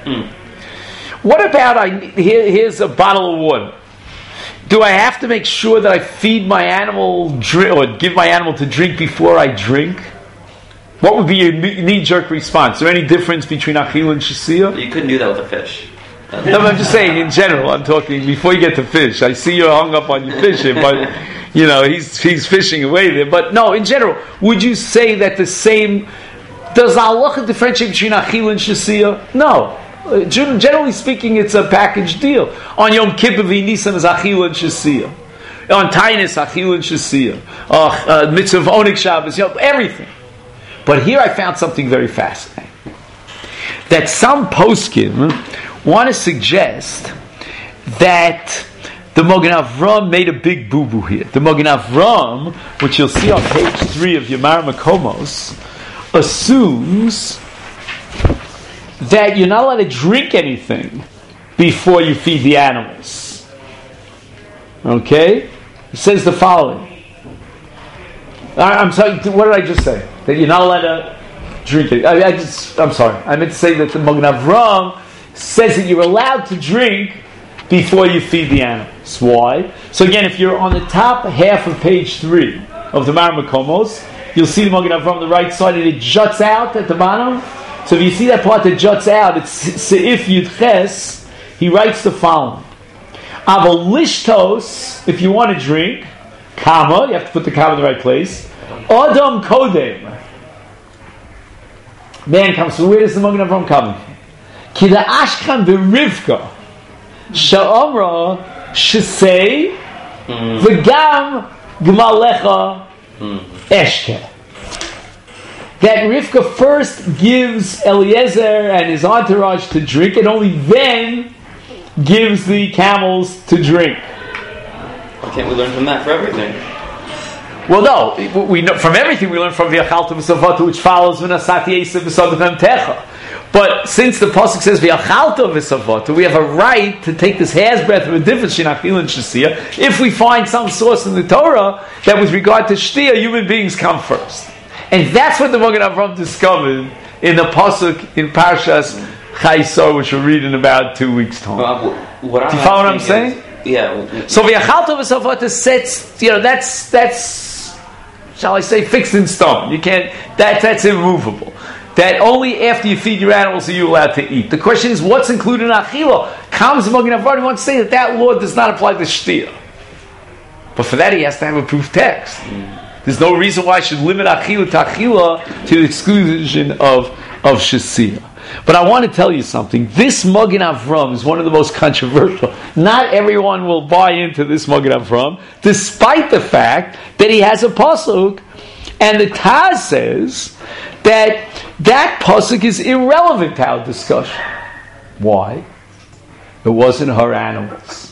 What about, here's a bottle of water. Do I have to make sure that I feed my animal, or give my animal to drink before I drink? What would be your knee-jerk response? Is there any difference between achil and shasiyah? You couldn't do that with a fish. No, I'm just saying, in general, I'm talking, before you get to fish. I see you're hung up on your fishing, but, he's fishing away there. But no, in general, would you say that the same... Does halacha differentiate between achil and shasiyah? No. Generally speaking, it's a package deal. On Yom Kippur v'Nisan is achil and shasiyah. On Tainus, achil and shasiyah. Mitzvah of Onik Shabbos, everything. But here I found something very fascinating. That some poskim want to suggest that the Mogen Avram made a big boo-boo here. The Mogen Avram, which you'll see on page 3 of Yemar Makomos, assumes that you're not allowed to drink anything before you feed the animals. Okay? It says the following. I'm sorry, what did I just say? That you're not allowed to drink it. I'm sorry. I meant to say that the Magen Avraham says that you're allowed to drink before you feed the animals. Why? So again, if you're on the top half of page 3 of the Mar Makomos, you'll see the Magen Avraham on the right side, and it juts out at the bottom. So if you see that part that juts out, it's Seif Yud Ches. He writes the following: Aval lishtos, if you want to drink, comma, you have to put the comma in the right place. Adam kodem. Man comes from, where does the Magen Avraham come from? Kida ashkan berivka. Sha'amra shesei v'gam gmalecha eshke. That Rivka first gives Eliezer and his entourage to drink, and only then gives the camels to drink. Why can't we learn from that for everything? Well, no. We know, from everything we learn from V'yachalta v'savata, which follows V'nasati Esav v'sadachem techa. But since the pasuk says V'yachalta v'savata, we have a right to take this hair's breadth of a difference Shinachil and Shasiyah if we find some source in the Torah that with regard to Shtiyah, human beings come first. And that's what the Magen Avraham discovered in the pasuk in Parshas Chaisor, which we're reading about 2 weeks' time. Well, Do you follow what I'm saying? Yeah. So V'yachalta v'savata sets, that's shall I say, fixed in stone. You can't. That's immovable. That only after you feed your animals are you allowed to eat. The question is, what's included in achila? Comes the Magen Avraham wants to say that law does not apply to shtiyah. But for that, he has to have a proof text. There's no reason why I should limit achila to achila to the exclusion of shasiyah. But I want to tell you something. This Magen Avraham is one of the most controversial. Not everyone will buy into this Magen Avraham, despite the fact that he has a pasuk, and the Taz says that pasuk is irrelevant to our discussion. Why? It wasn't her animals.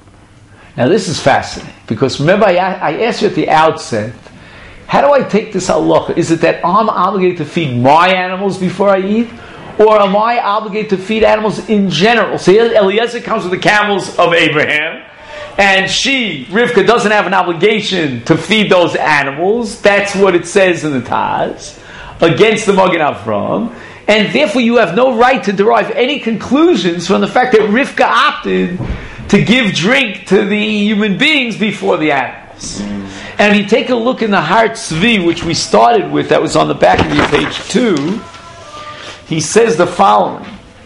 Now this is fascinating, because remember I asked you at the outset, how do I take this halacha? Is it that I'm obligated to feed my animals before I eat? Or am I obligated to feed animals in general? So Eliezer comes with the camels of Abraham, and Rivka, doesn't have an obligation to feed those animals. That's what it says in the Taz, against the Magen Avraham. And therefore you have no right to derive any conclusions from the fact that Rivka opted to give drink to the human beings before the animals. And if you take a look in the Har Tzvi, which we started with, that was on the back of your page 2, he says the following: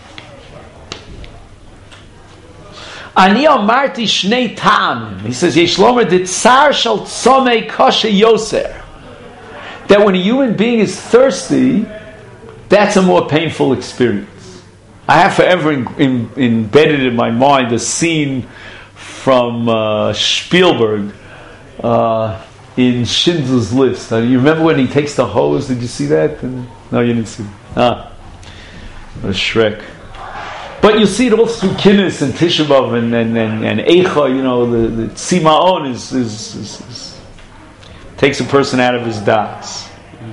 Ani amarti shnei ta'amim. He says, Yesh lomer de tsar shel tzomei kosher yoser. That when a human being is thirsty, that's a more painful experience. I have forever embedded in my mind a scene from Spielberg in Schindler's List. You remember when he takes the hose? Did you see that? No, you didn't see it. A Shrek. But you see it all through Kinnis and Tisha B'Av and Eicha, the Tzimaon is takes a person out of his das.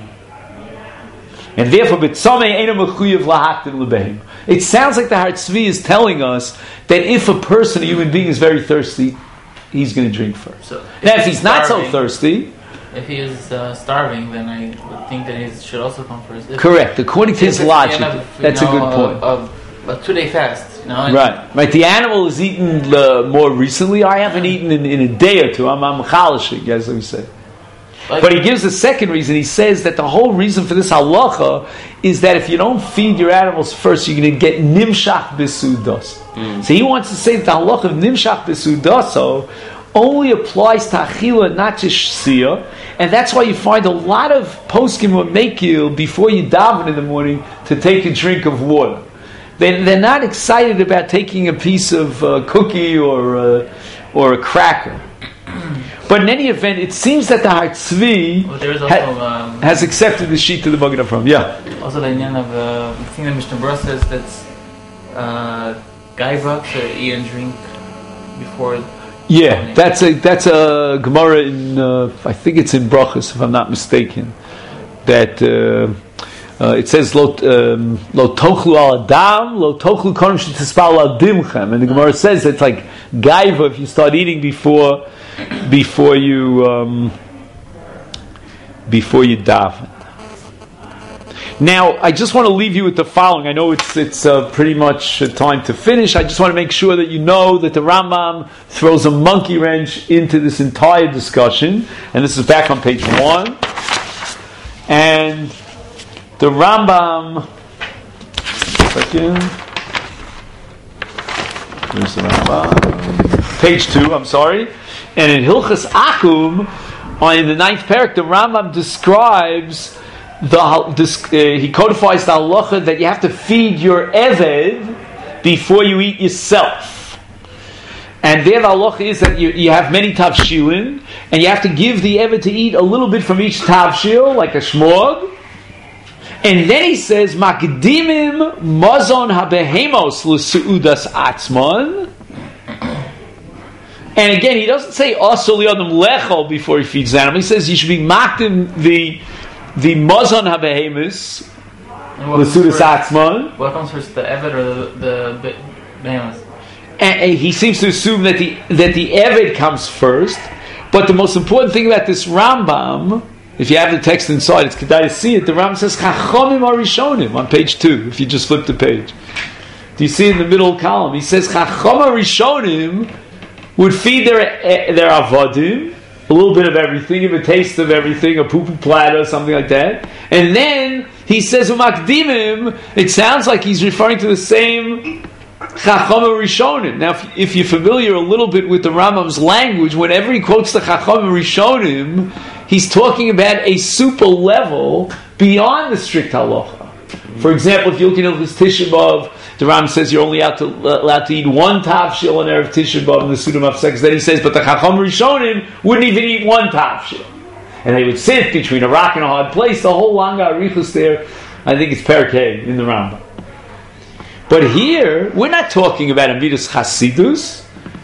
And therefore, it sounds like the Har Tzvi is telling us that if a human being is very thirsty, he's going to drink first. So now, if he's not so thirsty, if he is starving, then I would think that he should also come first. Correct. According to his logic, that's a good point. A 2-day fast, Right. The animal is eaten more recently. I haven't eaten in a day or two. I'm chalashik, as we say. But he gives a second reason. He says that the whole reason for this halacha is that if you don't feed your animals first, you're going to get nimshach b'sudas. So he wants to say that the halacha of nimshach b'sudaso only applies to achila, not to shsiyah, and that's why you find a lot of poskim will make you, before you daven in the morning, to take a drink of water. They're not excited about taking a piece of cookie or a cracker. But in any event, it seems that the Har Tzvi has accepted the sheet to the Magen Avraham. Yeah. Also the idea of the thing that Mishnah Berurah says that's gaiva to eat and drink before. Yeah, that's a Gemara in I think it's in Brachos, if I'm not mistaken, that it says lo tochlu al adam, lo tochlu kodim shetispal al dimchem, and the Gemara says it's like gaiva if you start eating before you daven. Now, I just want to leave you with the following. I know it's pretty much time to finish. I just want to make sure that you know that the Rambam throws a monkey wrench into this entire discussion. And this is back on page 1. And the Rambam... Where's the Rambam? Page 2, I'm sorry. And in Hilchas Akum, in the 9th parak, the Rambam describes... he codifies the halacha that you have to feed your eved before you eat yourself. And there the halacha is that you have many tavshilin, and you have to give the eved to eat a little bit from each tavshil, like a shmog. And then he says, Makdimim mazon habehemos l'su'udas atzmon. And again, he doesn't say asol liyadam lechol before he feeds the animal. He says you should be makdim the mazon habehemus, the sudas atzman. What comes first, the eved or the behemoth? And he seems to assume that the eved comes first. But the most important thing about this Rambam, if you have the text inside, it's kedai to see it. The Rambam says Chachomim Arishonim on page 2. If you just flip the page, do you see in the middle column? He says Chachom Arishonim would feed their avodim. A little bit of everything, a taste of everything, a poo-poo platter, something like that. And then he says, Umakdimim, it sounds like he's referring to the same Chacham Rishonim. Now, if you're familiar a little bit with the Rambam's language, whenever he quotes the Chacham Rishonim, he's talking about a super level beyond the strict halacha. For example, if you look at this Tisha B'Av, the Ram says you're only allowed to eat one tavshil on Erev Tisha B'Av in the Suda Mafsek. Then he says, but the Chacham Rishonim wouldn't even eat one tavshil. And they would sit between a rock and a hard place. The whole Langa Arichus there, I think it's Perkei in the Rambam. But here, we're not talking about Amidas Chasidus.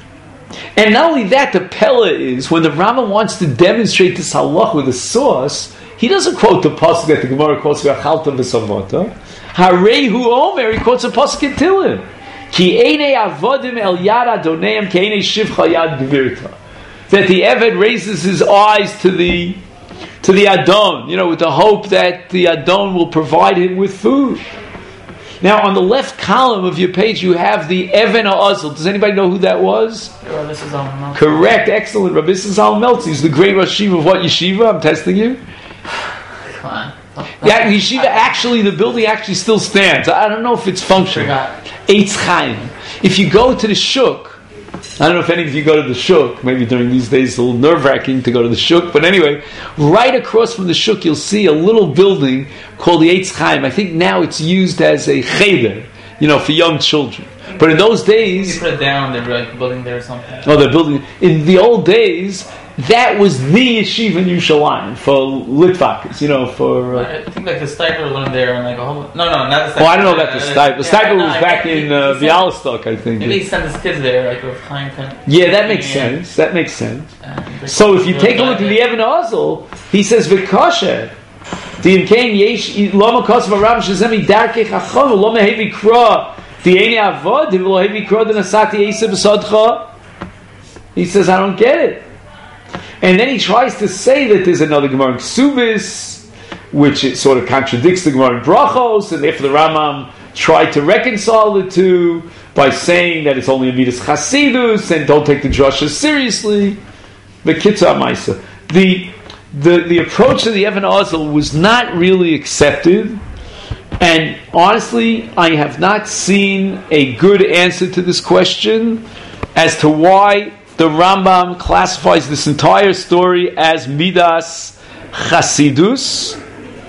And not only that, the Pella is, when the Rambam wants to demonstrate this halach with a source, he doesn't quote the pasuk that the Gemara quotes V'achalta v'savota. Harehu Omer, he quotes a pasuk in Tehillim. Ki einei avodim el yad adoneim ki einei shivcha yad gvirta. That the Eved raises his eyes to the Adon, with the hope that the Adon will provide him with food. Now, on the left column of your page, you have the Even HaOzel. Does anybody know who that was? Rabbi Sazal Meltzi. Correct, excellent. Rabbi Sazal Meltzi. He's the great Rosh Yeshiva of what yeshiva? I'm testing you. Come on. Yeah, yeshiva, actually, the building actually still stands. I don't know if it's functional. Eitz Chaim. If you go to the Shuk, I don't know if any of you go to the Shuk, maybe during these days it's a little nerve-wracking to go to the Shuk, but anyway, right across from the Shuk you'll see a little building called the Eitz Chaim. I think now it's used as a cheder, for young children. But in those days... You put it down, they're like building there or something. Oh, they're building... In the old days, that was the yeshiva in Yerushalayim for Litvakas, for... I think like the Stipler learned there and like a whole... No, not the Stipler. Oh, I don't know about the Stipler. The Stipler was back in Bialystok, I think. Maybe he sent his kids there, like with Chaim. Yeah, that makes sense. So if you take a look at the Even HaOzel, he says, V'kosher, D'imkein yesh lo makos v'ram shezemi darkei chacham lo mehevi kra D'yeni avod lo mehevi kra d'nasati eisa b'sodcha. He says, I don't get it. And then he tries to say that there's another Gemara in Ksubis, which it sort of contradicts the Gemara in Brachos, and therefore the Rambam tried to reconcile the two by saying that it's only a Midas Chasidus and don't take the drasha seriously. But Kitzah Maisa. The approach to the Even HaOzel was not really accepted, and honestly, I have not seen a good answer to this question as to why the Rambam classifies this entire story as Midas Chasidus.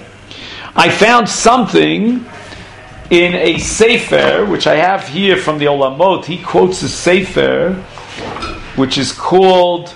I found something in a Sefer, which I have here from the Olamot. He quotes a Sefer, which is called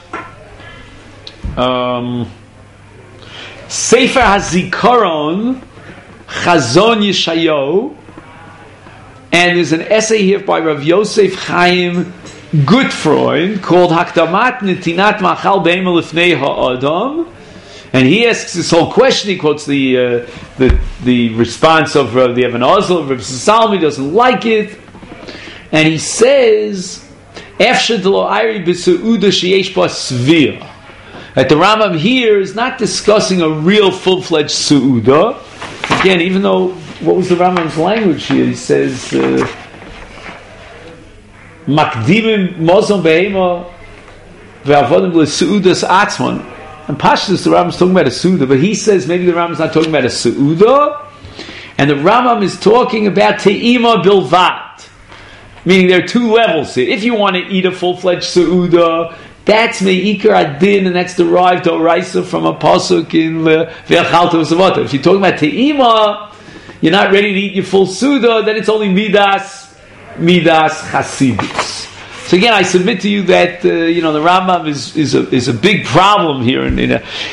Sefer HaZikaron Chazon Yeshayahu, and there's an essay here by Rav Yosef Chaim Gutfreund called Hakdamat Netinat Machal Be'ema Lifnei Ha'adam, And he asks this whole question. He quotes the response of the Ibn Azal. Rav Salmi doesn't like it, and he says, that the Rambam here is not discussing a real full-fledged su'uda. Again, even though, what was the Rambam's language here? He says, Makdimim mozon behema ve'avodim le'su'udas atzman. And Pashtus, the Rambam's talking about a su'uda, but he says maybe the Rambam's not talking about a su'uda, and the Rambam is talking about te'ima bilvat. Meaning there are two levels here. If you want to eat a full-fledged su'uda, that's me'ikar adin, and that's derived oraisa from a pasuk in ve'achalta v'savata. If you're talking about te'ima, you're not ready to eat your full su'uda, then it's only midas chasidus. So again, I submit to you that the Rambam is a big problem here. In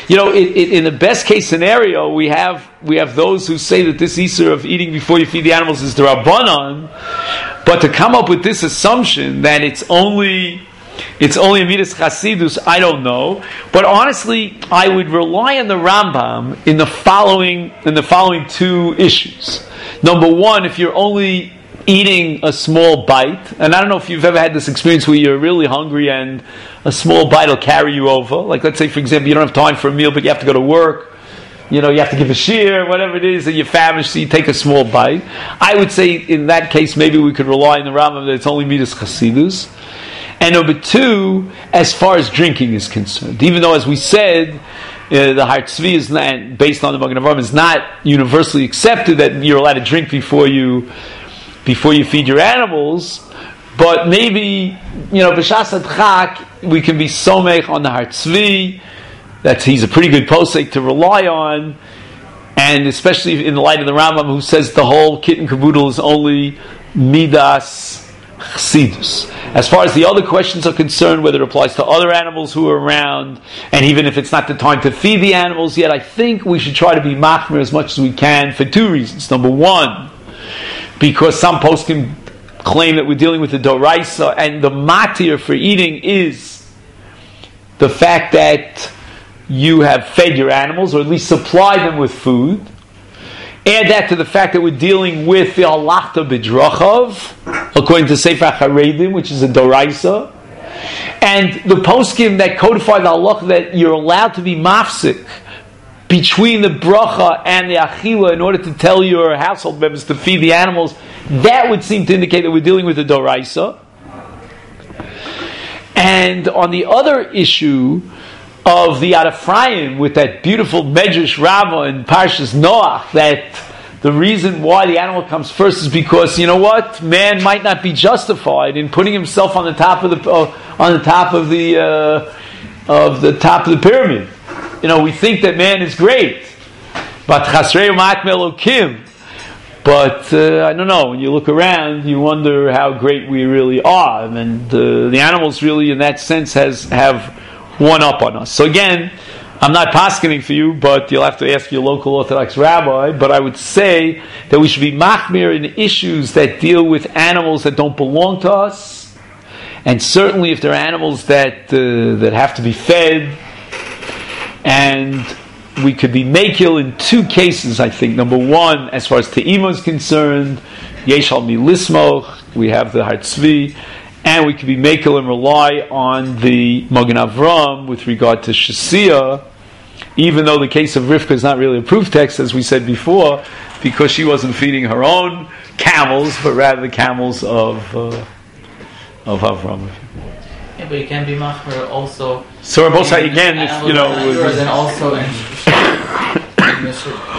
the best case scenario, we have those who say that this Isur of eating before you feed the animals is the Rabbanan, but to come up with this assumption that it's only a midas chasidus, I don't know. But honestly, I would rely on the Rambam in the following two issues. Number one, if you're only eating a small bite, and I don't know if you've ever had this experience where you're really hungry and a small bite will carry you over. Like, let's say, for example, you don't have time for a meal, but you have to go to work. You have to give a shear, whatever it is, and you're famished, so you take a small bite. I would say, in that case, maybe we could rely on the Rambam that it's only midas chasidus. And number two, as far as drinking is concerned, even though, as we said, the Har Tzvi is not, based on the Magen Avraham, is not universally accepted that you're allowed to drink before you feed your animals, but maybe, b'shas adchak, we can be somech on the Har Tzvi, that he's a pretty good posek to rely on, and especially in the light of the Rambam, who says the whole kit and caboodle is only midas chsidus. As far as the other questions are concerned, whether it applies to other animals who are around, and even if it's not the time to feed the animals yet, I think we should try to be machmir as much as we can for two reasons. Number one, because some poskim claim that we're dealing with the doraisa, and the matir for eating is the fact that you have fed your animals, or at least supplied them with food. Add that to the fact that we're dealing with the halachta b'drachav, according to Sefer HaCharedim, which is a doraisa, and the poskim that codify the halacha that you're allowed to be mafsik between the bracha and the achila in order to tell your household members to feed the animals. That would seem to indicate that we're dealing with a doraisa. And on the other issue of the Yad Ephraim, with that beautiful Medrash Rabbah in Parshas Noach, that the reason why the animal comes first is because, man might not be justified in putting himself on the top of the pyramid. We think that man is great, but chasrei u'mat me'elokim. But I don't know. When you look around, you wonder how great we really are, and the animals really, in that sense, have one up on us. So again, I'm not paskening for you, but you'll have to ask your local Orthodox rabbi. But I would say that we should be machmir in issues that deal with animals that don't belong to us, and certainly if there are animals that have to be fed. And we could be makil in two cases, I think. Number one, as far as te'ima is concerned, yesh al mi lismoch, we have the Har Tzvi, and we could be makil and rely on the Magen Avraham with regard to Shasiya, even though the case of Rivka is not really a proof text, as we said before, because she wasn't feeding her own camels, but rather the camels of Avraham. Yeah, but you can be machmer also. So on both sides again, if and also in the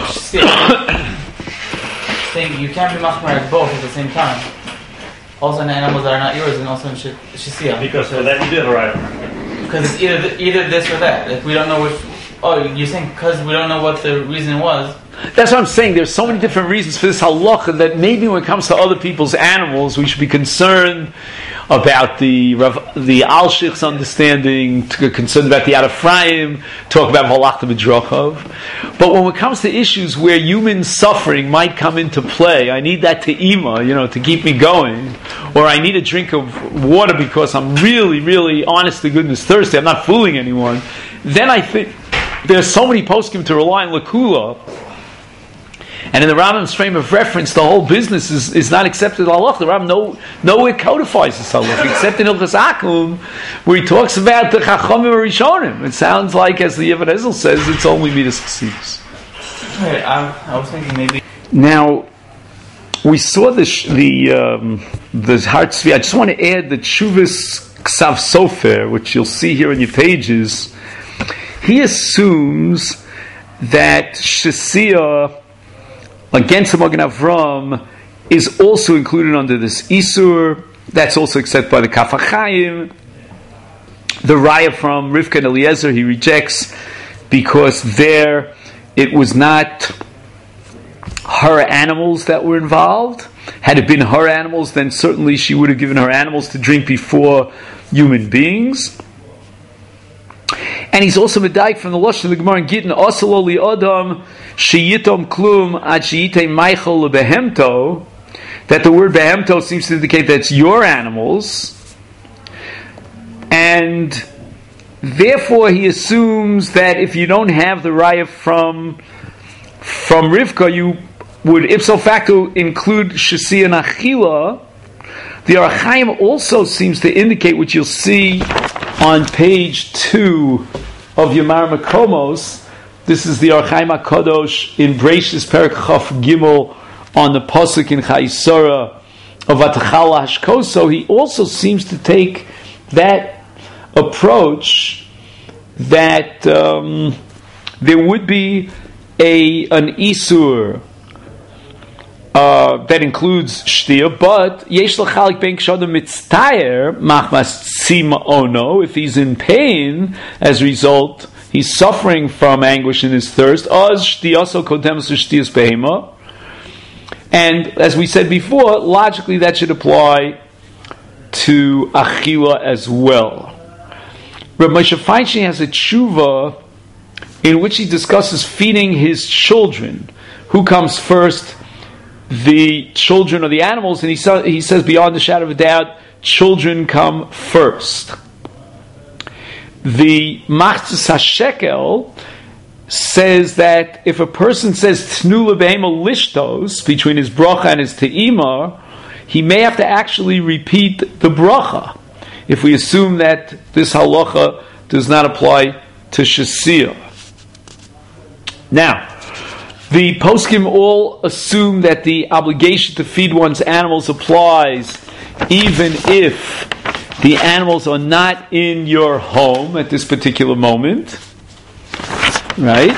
saying you can't be machmer at both at the same time. Also in the animals that are not yours, and also in shisiya. Because for that you did right. Because it's either this or that. Like we don't know which. Oh, you're saying because we don't know what the reason was. That's what I'm saying. There's so many different reasons for this halacha that maybe when it comes to other people's animals, we should be concerned about the Al-Shich's understanding, concerned about the Yad Ephraim, talk about Halachta B'Drachav. But when it comes to issues where human suffering might come into play, I need that te'ima, to keep me going, or I need a drink of water because I'm really, really, honest to goodness, thirsty, I'm not fooling anyone, then I think There's so many poskim to rely on Lakula, and in the Rambam's frame of reference, the whole business is not accepted halach. The Rambam nowhere codifies this halach, except in Hilchos Akum, where he talks about the Chachamim Rishonim. It sounds like, as the Ibn Ezel says, it's only Midas Chassidus. Wait, I was thinking maybe. Now, we saw the Har Tzvi. I just want to add the Tshuvas Ksav Sofer, which you'll see here in your pages. He assumes that Shesiyah against the Magen Avram is also included under this Isur. That's also accepted by the Kaf HaChaim. The Raya from Rivka and Eliezer he rejects because there it was not her animals that were involved. Had it been her animals, then certainly she would have given her animals to drink before human beings. And he's also medayik from the Lashon of the Gemara in Gittin, Asalo li Adam sheyitom klum ad sheyitei meichel lebehemto, that the word behemto seems to indicate that it's your animals, and therefore he assumes that if you don't have the raya from Rivka, you would ipso facto include Shesiyah and Achila. The Orach Chaim also seems to indicate, which you'll see on page 2 of Yamar Makomos. This is the Orach Chaim HaKadosh in Breishis Perek Chaf Gimel on the pasuk in Chayisora of Atachala Hashkoso. He also seems to take that approach that there would be an Isur that includes Shtia, but Yesh L'chalik Ben Kshodim Mitztayer Machmas Tzima Ono, if he's in pain as a result, he's suffering from anguish in his thirst, Oz Shtiyaso Kodemus Shtiyas Behema. And as we said before, logically that should apply to Achila as well. Reb Moshe Feinstein has a tshuva in which he discusses feeding his children. Who comes first, the children or the animals? And he says beyond the shadow of a doubt, children come first. The Machzis HaShekel says that if a person says Tnu L'Behema Lishtos between his bracha and his te'ima, he may have to actually repeat the bracha, if we assume that this halacha does not apply to Shesiyah. Now, the poskim all assume that the obligation to feed one's animals applies even if the animals are not in your home at this particular moment. Right?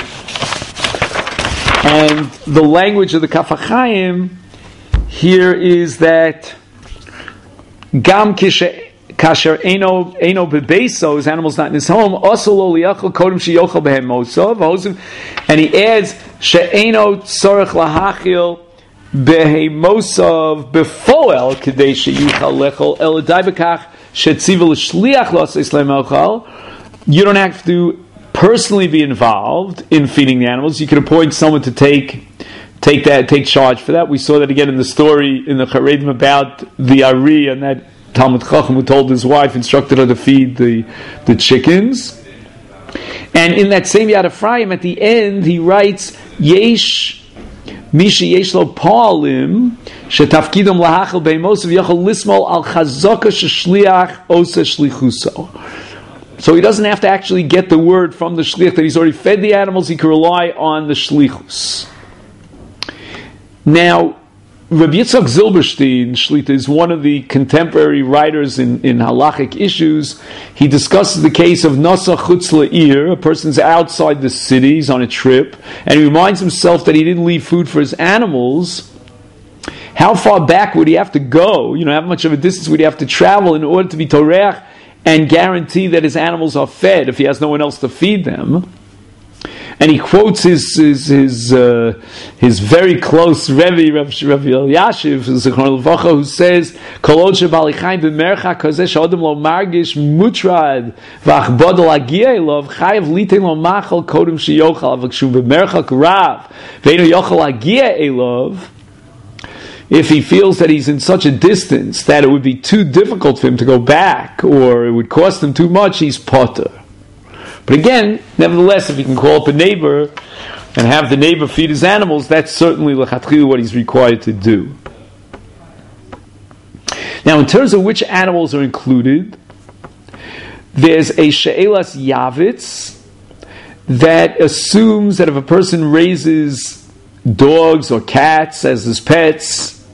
And the language of the Kaf HaChaim here is that Gam Kasher Eno Bebeso, his animal's not in his home, also Loliachel Kodem Sheyochel Behem Mosav, and he adds She'eno Tzorech Lahachil Behemosav Befoel Kadei Sheyuchal Lechol Eladai Bekach Shetziva L'Shliach L'Asei Slem Ochal. You don't have to personally be involved in feeding the animals. You can appoint someone to take charge for that. We saw that again in the story in the Charedim about the Ari and that Talmud Chacham who told his wife, instructed her to feed the chickens. And in that same Yad Ephraim, at the end, he writes, Yesh Mishi Yesh Lo Pa'alim Shetafkidom Lahachel Beimosav Yochel Lismol Al Chazaka Sheshliach Osa Shlichuso. So he doesn't have to actually get the word from the shliach that he's already fed the animals. He can rely on the shlichus. Now, Rabbi Yitzchak Zilberstein, Shlita, is one of the contemporary writers in halachic issues. He discusses the case of Nasa Chutz La'ir, a person's outside the city, he's on a trip, and he reminds himself that he didn't leave food for his animals. How far back would he have to go? How much of a distance would he have to travel in order to be Toreach and guarantee that his animals are fed if he has no one else to feed them? And he quotes his very close Rebbe, Rav Elyashiv, who says, "Kolod shebalichaim b'mercha kazeh she'odem lo margish mutrad v'achbod l'agia elov chayav litein lo machal kodem sheyochal v'kshu b'mercha rav ve'enu yochal l'agia elov." If he feels that he's in such a distance that it would be too difficult for him to go back, or it would cost him too much, he's potter. But again, nevertheless, if he can call up a neighbor and have the neighbor feed his animals, that's certainly l'chatchila what he's required to do. Now, in terms of which animals are included, there's a she'elas yavitz that assumes that if a person raises dogs or cats as his pets,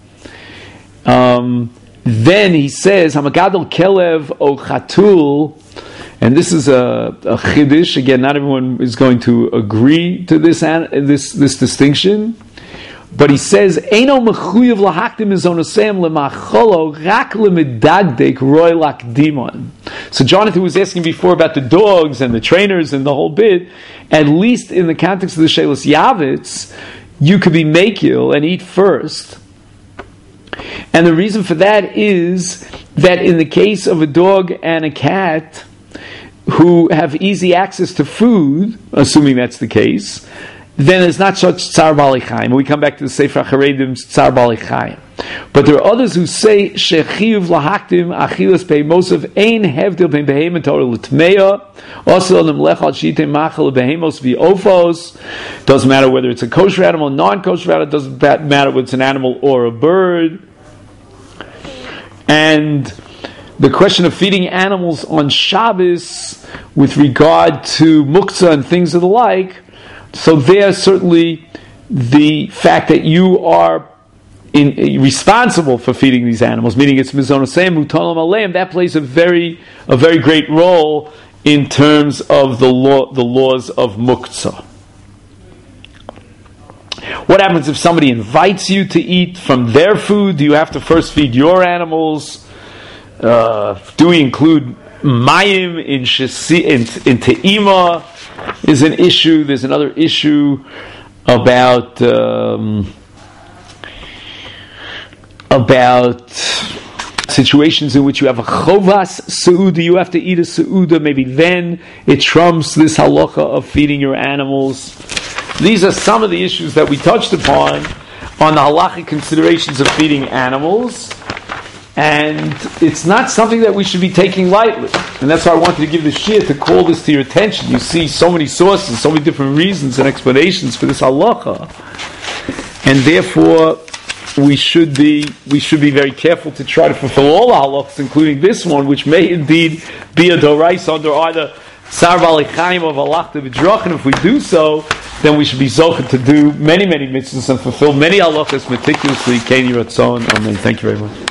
then he says, Hamagadol kelev o chatul, and this is a chiddush. Again, not everyone is going to agree to this distinction. But he says, "Eino mechuyev lahakdim mizonosem lemacholo rak lemidagdek roy lakdimon." So Jonathan was asking before about the dogs and the trainers and the whole bit. At least in the context of the she'elas yavitz, you could be makil and eat first. And the reason for that is that in the case of a dog and a cat who have easy access to food, assuming that's the case, then there's not such tsar bali chaim. We come back to the Sefer HaCharedim's tsar bali chaim. But there are others who say shechiyuv lahaktim achilas behemosav ein hevdil ben behemoth Torah l'tmeya also lam lechal shitem machal behemos v'ofos. Doesn't matter whether it's a kosher animal, non-kosher animal. Doesn't matter whether it's an animal or a bird. And the question of feeding animals on Shabbos with regard to muktzah and things of the like. So there, certainly, the fact that you are responsible for feeding these animals, meaning it's mizonosem mutalem aleim, that plays a very great role in terms of the laws of muktzah. What happens if somebody invites you to eat from their food? Do you have to first feed your animals? Do we include mayim in te'ima? Is an issue. There's another issue about situations in which you have a chovas seuda, you have to eat a seuda, maybe then it trumps this halacha of feeding your animals. These are some of the issues that we touched upon on the halachic considerations of feeding animals. And it's not something that we should be taking lightly. And that's why I wanted to give the shir to call this to your attention. You see so many sources, so many different reasons and explanations for this halacha. And therefore, we should be very careful to try to fulfill all the halachas, including this one, which may indeed be a doraisa under either tsar bali chaim or halachta b'drach. And if we do so, then we should be zocheh to do many, many mitzvahs and fulfill many halachas meticulously. Keni ratzon. Amen. Thank you very much.